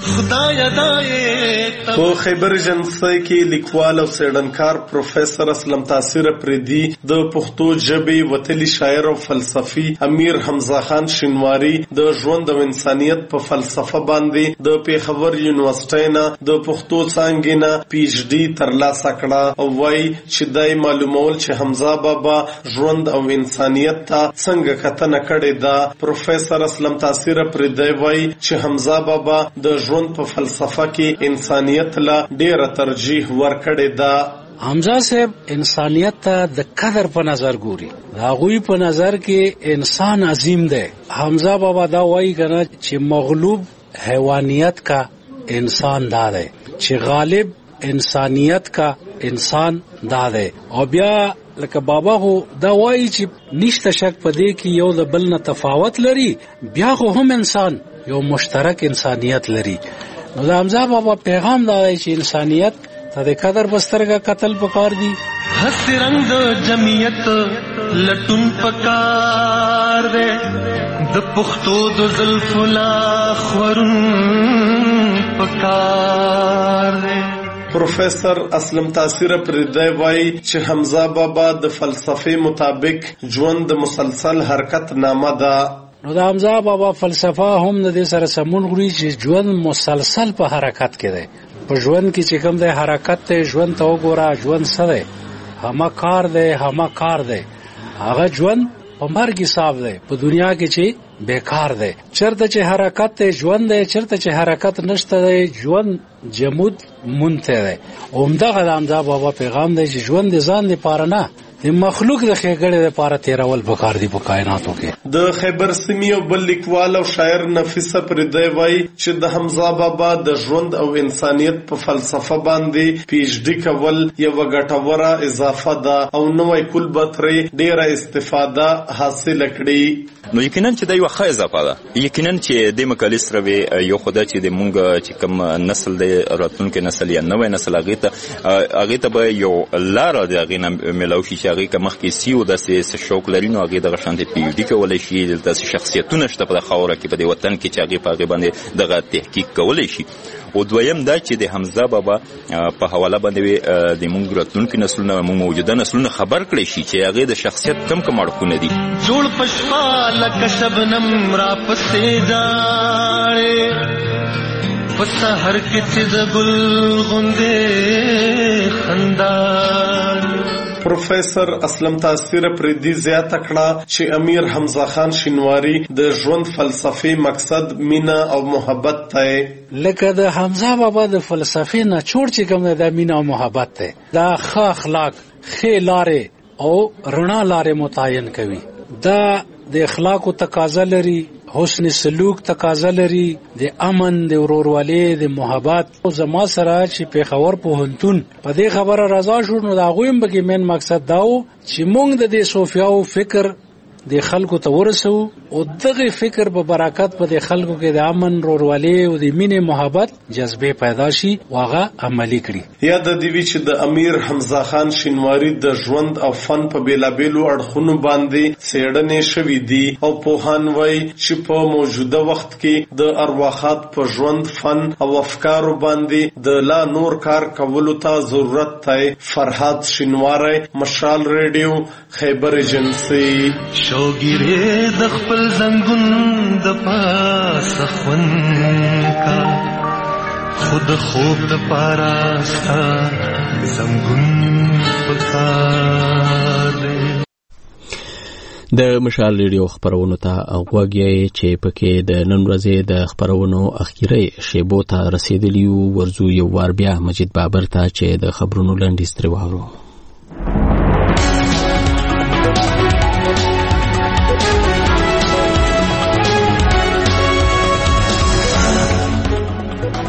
په خیبر ایجنسی کې لیکوال او څېړنکار پروفیسر اسلم تاثیر پریدي د پښتو ژبې وتلي شاعر او فلسفي امیر حمزه خان شینواری د ژوند او انسانیت په فلسفه باندې د پیښور یونیورسيټي نه د پښتو څانګې نه پی ایچ ډي ترلاسه کړه او وایي چې دای معلومول چې حمزه بابا ژوند او انسانیت ته څنګه کتنه کړې ده. پروفیسر اسلم تاثیر پریدي وایي چې حمزه بابا د ژوند په فلسفه کې انسانیت لا ډیره ترجیح ورکړې ده. حمزه صاحب انسانیت ته د قدر په نظر ګوري. هغوی په نظر کې انسان عظیم دی. حمزه بابا دا وایي کنه چې مغلوب حیوانیت کا انسان دا دی، چې غالب انسانیت کا انسان دا دی. او بیا لکه بابا هو دا وایي چې نشته شک پدې کې یو د بل نه تفاوت لري، بیا خو هم انسان یو مشترک انسانیت لري. نو د حمزه بابا پیغام دا دی چې انسانیت ته د قدر بسترګه قتل پکار دی. هس رنگ د جمعیت لټون پکار دی، د پښتو د زلف لا خورون پکار دی. پروفیسر اسلم تاثیر پریدي وایي چې حمزه بابا د فلسفې مطابق ژوند مسلسل حرکت نامه ده. نو د حمزه بابا فلسفه هم د دې سره سمون غوري چې ژوند مسلسل په حرکت کې دی. په ژوند کې چې کوم د حرکت ته ژوند ته وګوره، ژوند څه دی؟ همه کار دی، همه کار دی. هغه ژوند په مرګ حساب دی، په دنیا کې چې بیکار دی. چرته چې حرکت ته ژوند دی، چرته چې حرکت نشته دی، ژوند جمود مونته دی. همدغه د حمزه بابا پیغام دی چې ژوند د ځان لپاره نه، د مخلوق د ښېګړې لپاره تیرول پکار دي په کائناتو کې. د خیبر سیمې او بل لیکوال او شاعر نفیسه پریدي وایي چې د حمزه بابا د ژوند او انسانیت په فلسفه باندې پی ایچ ډي کول یوه ګټوره اضافه ده او نوی کول به ترې ډیره استفاده حاصله کړي. نو یقینا چې دا یو ښه اضافه ده. یقینا چې د مقالې سره به یو خدای چې د مونږ چې کوم نسل دی، راتلونکي نسل یا نوی نسل، هغې ته به یو لاره د هغې نه میلاو شي چې هغې که مخکې سی او داسې شوق لري نو هغې دغه شانتې پی ایچ ډي کولی شي. داسې شخصیتونه شته په خاوره کې په دې وطن کې چې هغې په هغې باندې دغه تحقیق کولی شي. او دویم دا چې د حمزه بابا په حواله باندې د مونږ راتلونکي نسلونه، مونږ موجوده نسلونه خبر کړی شي چې هغې د شخصیت کم اړخونه دي. جوړ پشپا لکه شبنم را پسې جاړې، په سحر کې چې د ګل غوندې خندا. پروفیسر اسلم تاثیر پریدي زیاته کړه چې امیر حمزه خان شینواری د ژوند فلسفي مقصد مینه او محبت ته. لکه د حمزه بابا د فلسفې نه چور چې کوم د مینه او محبت ته دا ښه اخلاق، ښې لارې او رڼا لارې متعین کوي. دا د اخلاقو تقاضا لري، حسن سلوک تقاضا لري، د امن، د ورورولۍ، د محبت. زما سره چې پیښور پوهنتون په دې خبره رضا شو نو د هغوی هم پکې مین مقصد دا و چې موږ د دې صوفیاو فکر د خلکو ته ورسو او دغه فکر په برکت په د خلکو کې د امن، ورورولۍ او د مینې محبت جذبه پیدا شي او هغه عملي کړي. یا د دې چې د امیر حمزه خان شینواری د ژوند او فن په بیلابیلو اړخونو باندې څېړنې شوې دي او پوهان وایي چې په موجوده وخت کې د ارواښاد په ژوند، فن او افکارو باندې د لا نور کار کولو ته ضرورت دی. فرهاد شینواری، مشال ریډیو، خیبر ایجنسی. شوګیره د خپل زنګون د پاسه خون کا خود خوب د پاراستا زنګون پکار. د مشال ریډیو خبرونو ته غوږ یې چې پکې د نن ورځې د خبرونو اخیری شیبو ته رسیدلی ورزو یو وار بیا مجید بابر ته چې د خبرونو لنډیز ترې واورو.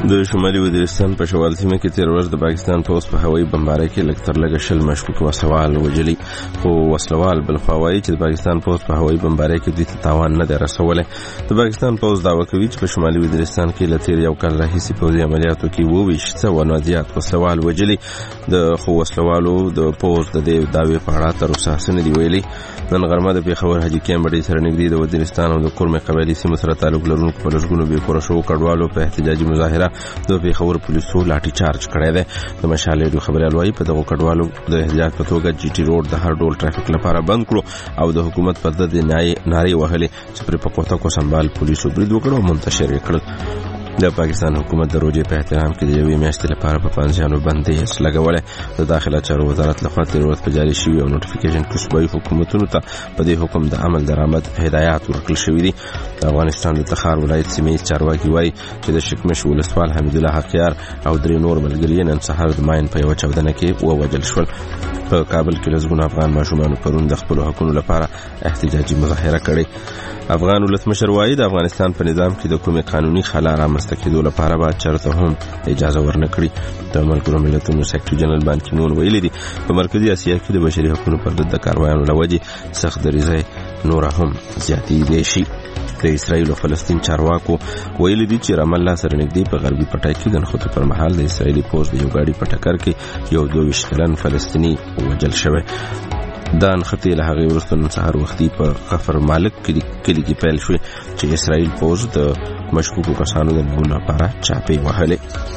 د شمالي وزیرستان په شوال سیمه کې تیر ورځ د پاکستان پوځ په هوایي بمبارۍ کې لږ تر لږه 20 مشکوک وسلوال وژلي، خو وسلوال بلخوا وایي چې د پاکستان پوځ په هوایي بمبارۍ کې دوی ته تاوان نه دی رسولی. د پاکستان پوځ دعوه کوي چې په شمالي وزیرستان کې له تیر یو کال راهیسې پوځي عملیاتو کې 22 زیات وسلوال وژلي، خو وسلوالو د پوځ د دې دعوې په اړه تر اوسه څه نه دي ویلي. نن غرمه د پېښور حاجي کیمپ بډۍ سره نږدې د وزیرستان او د کورمې قبایلي سیمو سره تعلق لرونکو په لږګونو بېکوره شوو کډوالو په احتجاجي مظاهره د پېښور پولیسو لاټي چارج کړی دی. د مشال ریډیو خبریال وایي په دغو کډوالو د احتجاج په توګه جی ټي روډ د هر ډول ټرافیک لپاره بند کړو او د حکومت پر ضد نارې وهلې چې پرې په کوتکو سنبال پولیسو برید وکړ او منتشر یې کړل. د پاکستان حکومت د روژې په احترام کې د یوې میاشتې لپاره په پنځیانو بندیز لګولی. د داخله چارو وزارت لخوا تېر ورځ په جاري شوي او نوټیفیکیشن کې صوبایي حکومتونو ته په دې حکم د عمل درآمد هدایات ورکړل شوي دي. د افغانستان د تخار ولایت سیمه چارواکي وایي چې د شکمش ولسوال حمیدالله حقیار او درې نور ملګري نن سهار د ماین په یوه چاودنه کې ووژل شول. په کابل کې لسګونه افغان ماشومانو پرون د خپلو حقونو لپاره احتجاجي مظاهره کړې. افغان ولسمشر وایي د افغانستان په نظام کې د کومې قانوني خلا رامنځته کېدو لپاره به چېرته هم اجازه ورنه کړي. د ملګرو ملتونو سیکرټري جنرال بان کی مون ویلي دي په مرکزي اسیا کې د بشري حقوقو پر ضد د کاروایانو له وجې سخت دریځۍ نوره هم زیاتېدی شي. د اسرائیل او فلسطین چارواکو ویلي دي چې رام الله سره نږدې په غربي پټای کې د نښتو پر مهال د اسرائیلي پوځ د یو ګاډي په ټکر کې یو 22 کلن فلسطیني وژل شوی. دا نښتې له هغې وروسته نن سهار وختي په غفر مالک کلي کې پیل شوې چې اسرائیل پوځ د مشکوکو کسانو د نیولو لپاره چاپې وهلې.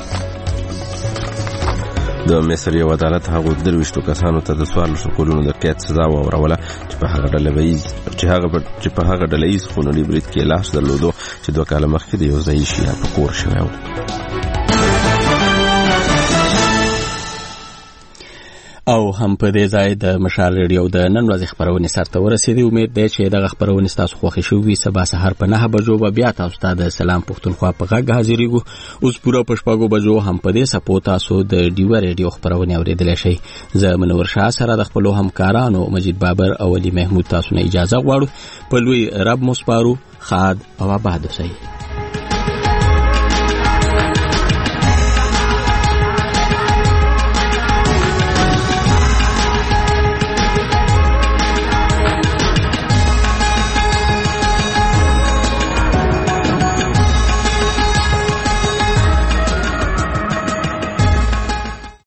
د مصر یو عدالت هغو 23 کسانو ته د 14 کلونو د قید سزا واوروله چې په هغه ډله ییز خونړي برید کې لاس درلودو چې 2 کاله مخکې د یو ځایي شیعه په کور شوی و. او هم په دې ځای د مشال ریډیو د نن ورځې خبرونې سرته ورسېدې. امید دی چې دغه خبرونې ستاسو خوښې شوي. سبا سهار په 9 بجو به بیا تاسو ته د سلام پښتونخوا په غږ حاضرېږو. اوس پوره په 6 بجو هم په دې سپو تاسو د ډیوه ریډیو خبرونې اورېدلی شئ. زه منور شاه سره د خپلو همکارانو مجید بابر او علي محمود تاسو نه اجازه غواړو. په لوی رب مو سپارو. خاد او آباد اوسئ.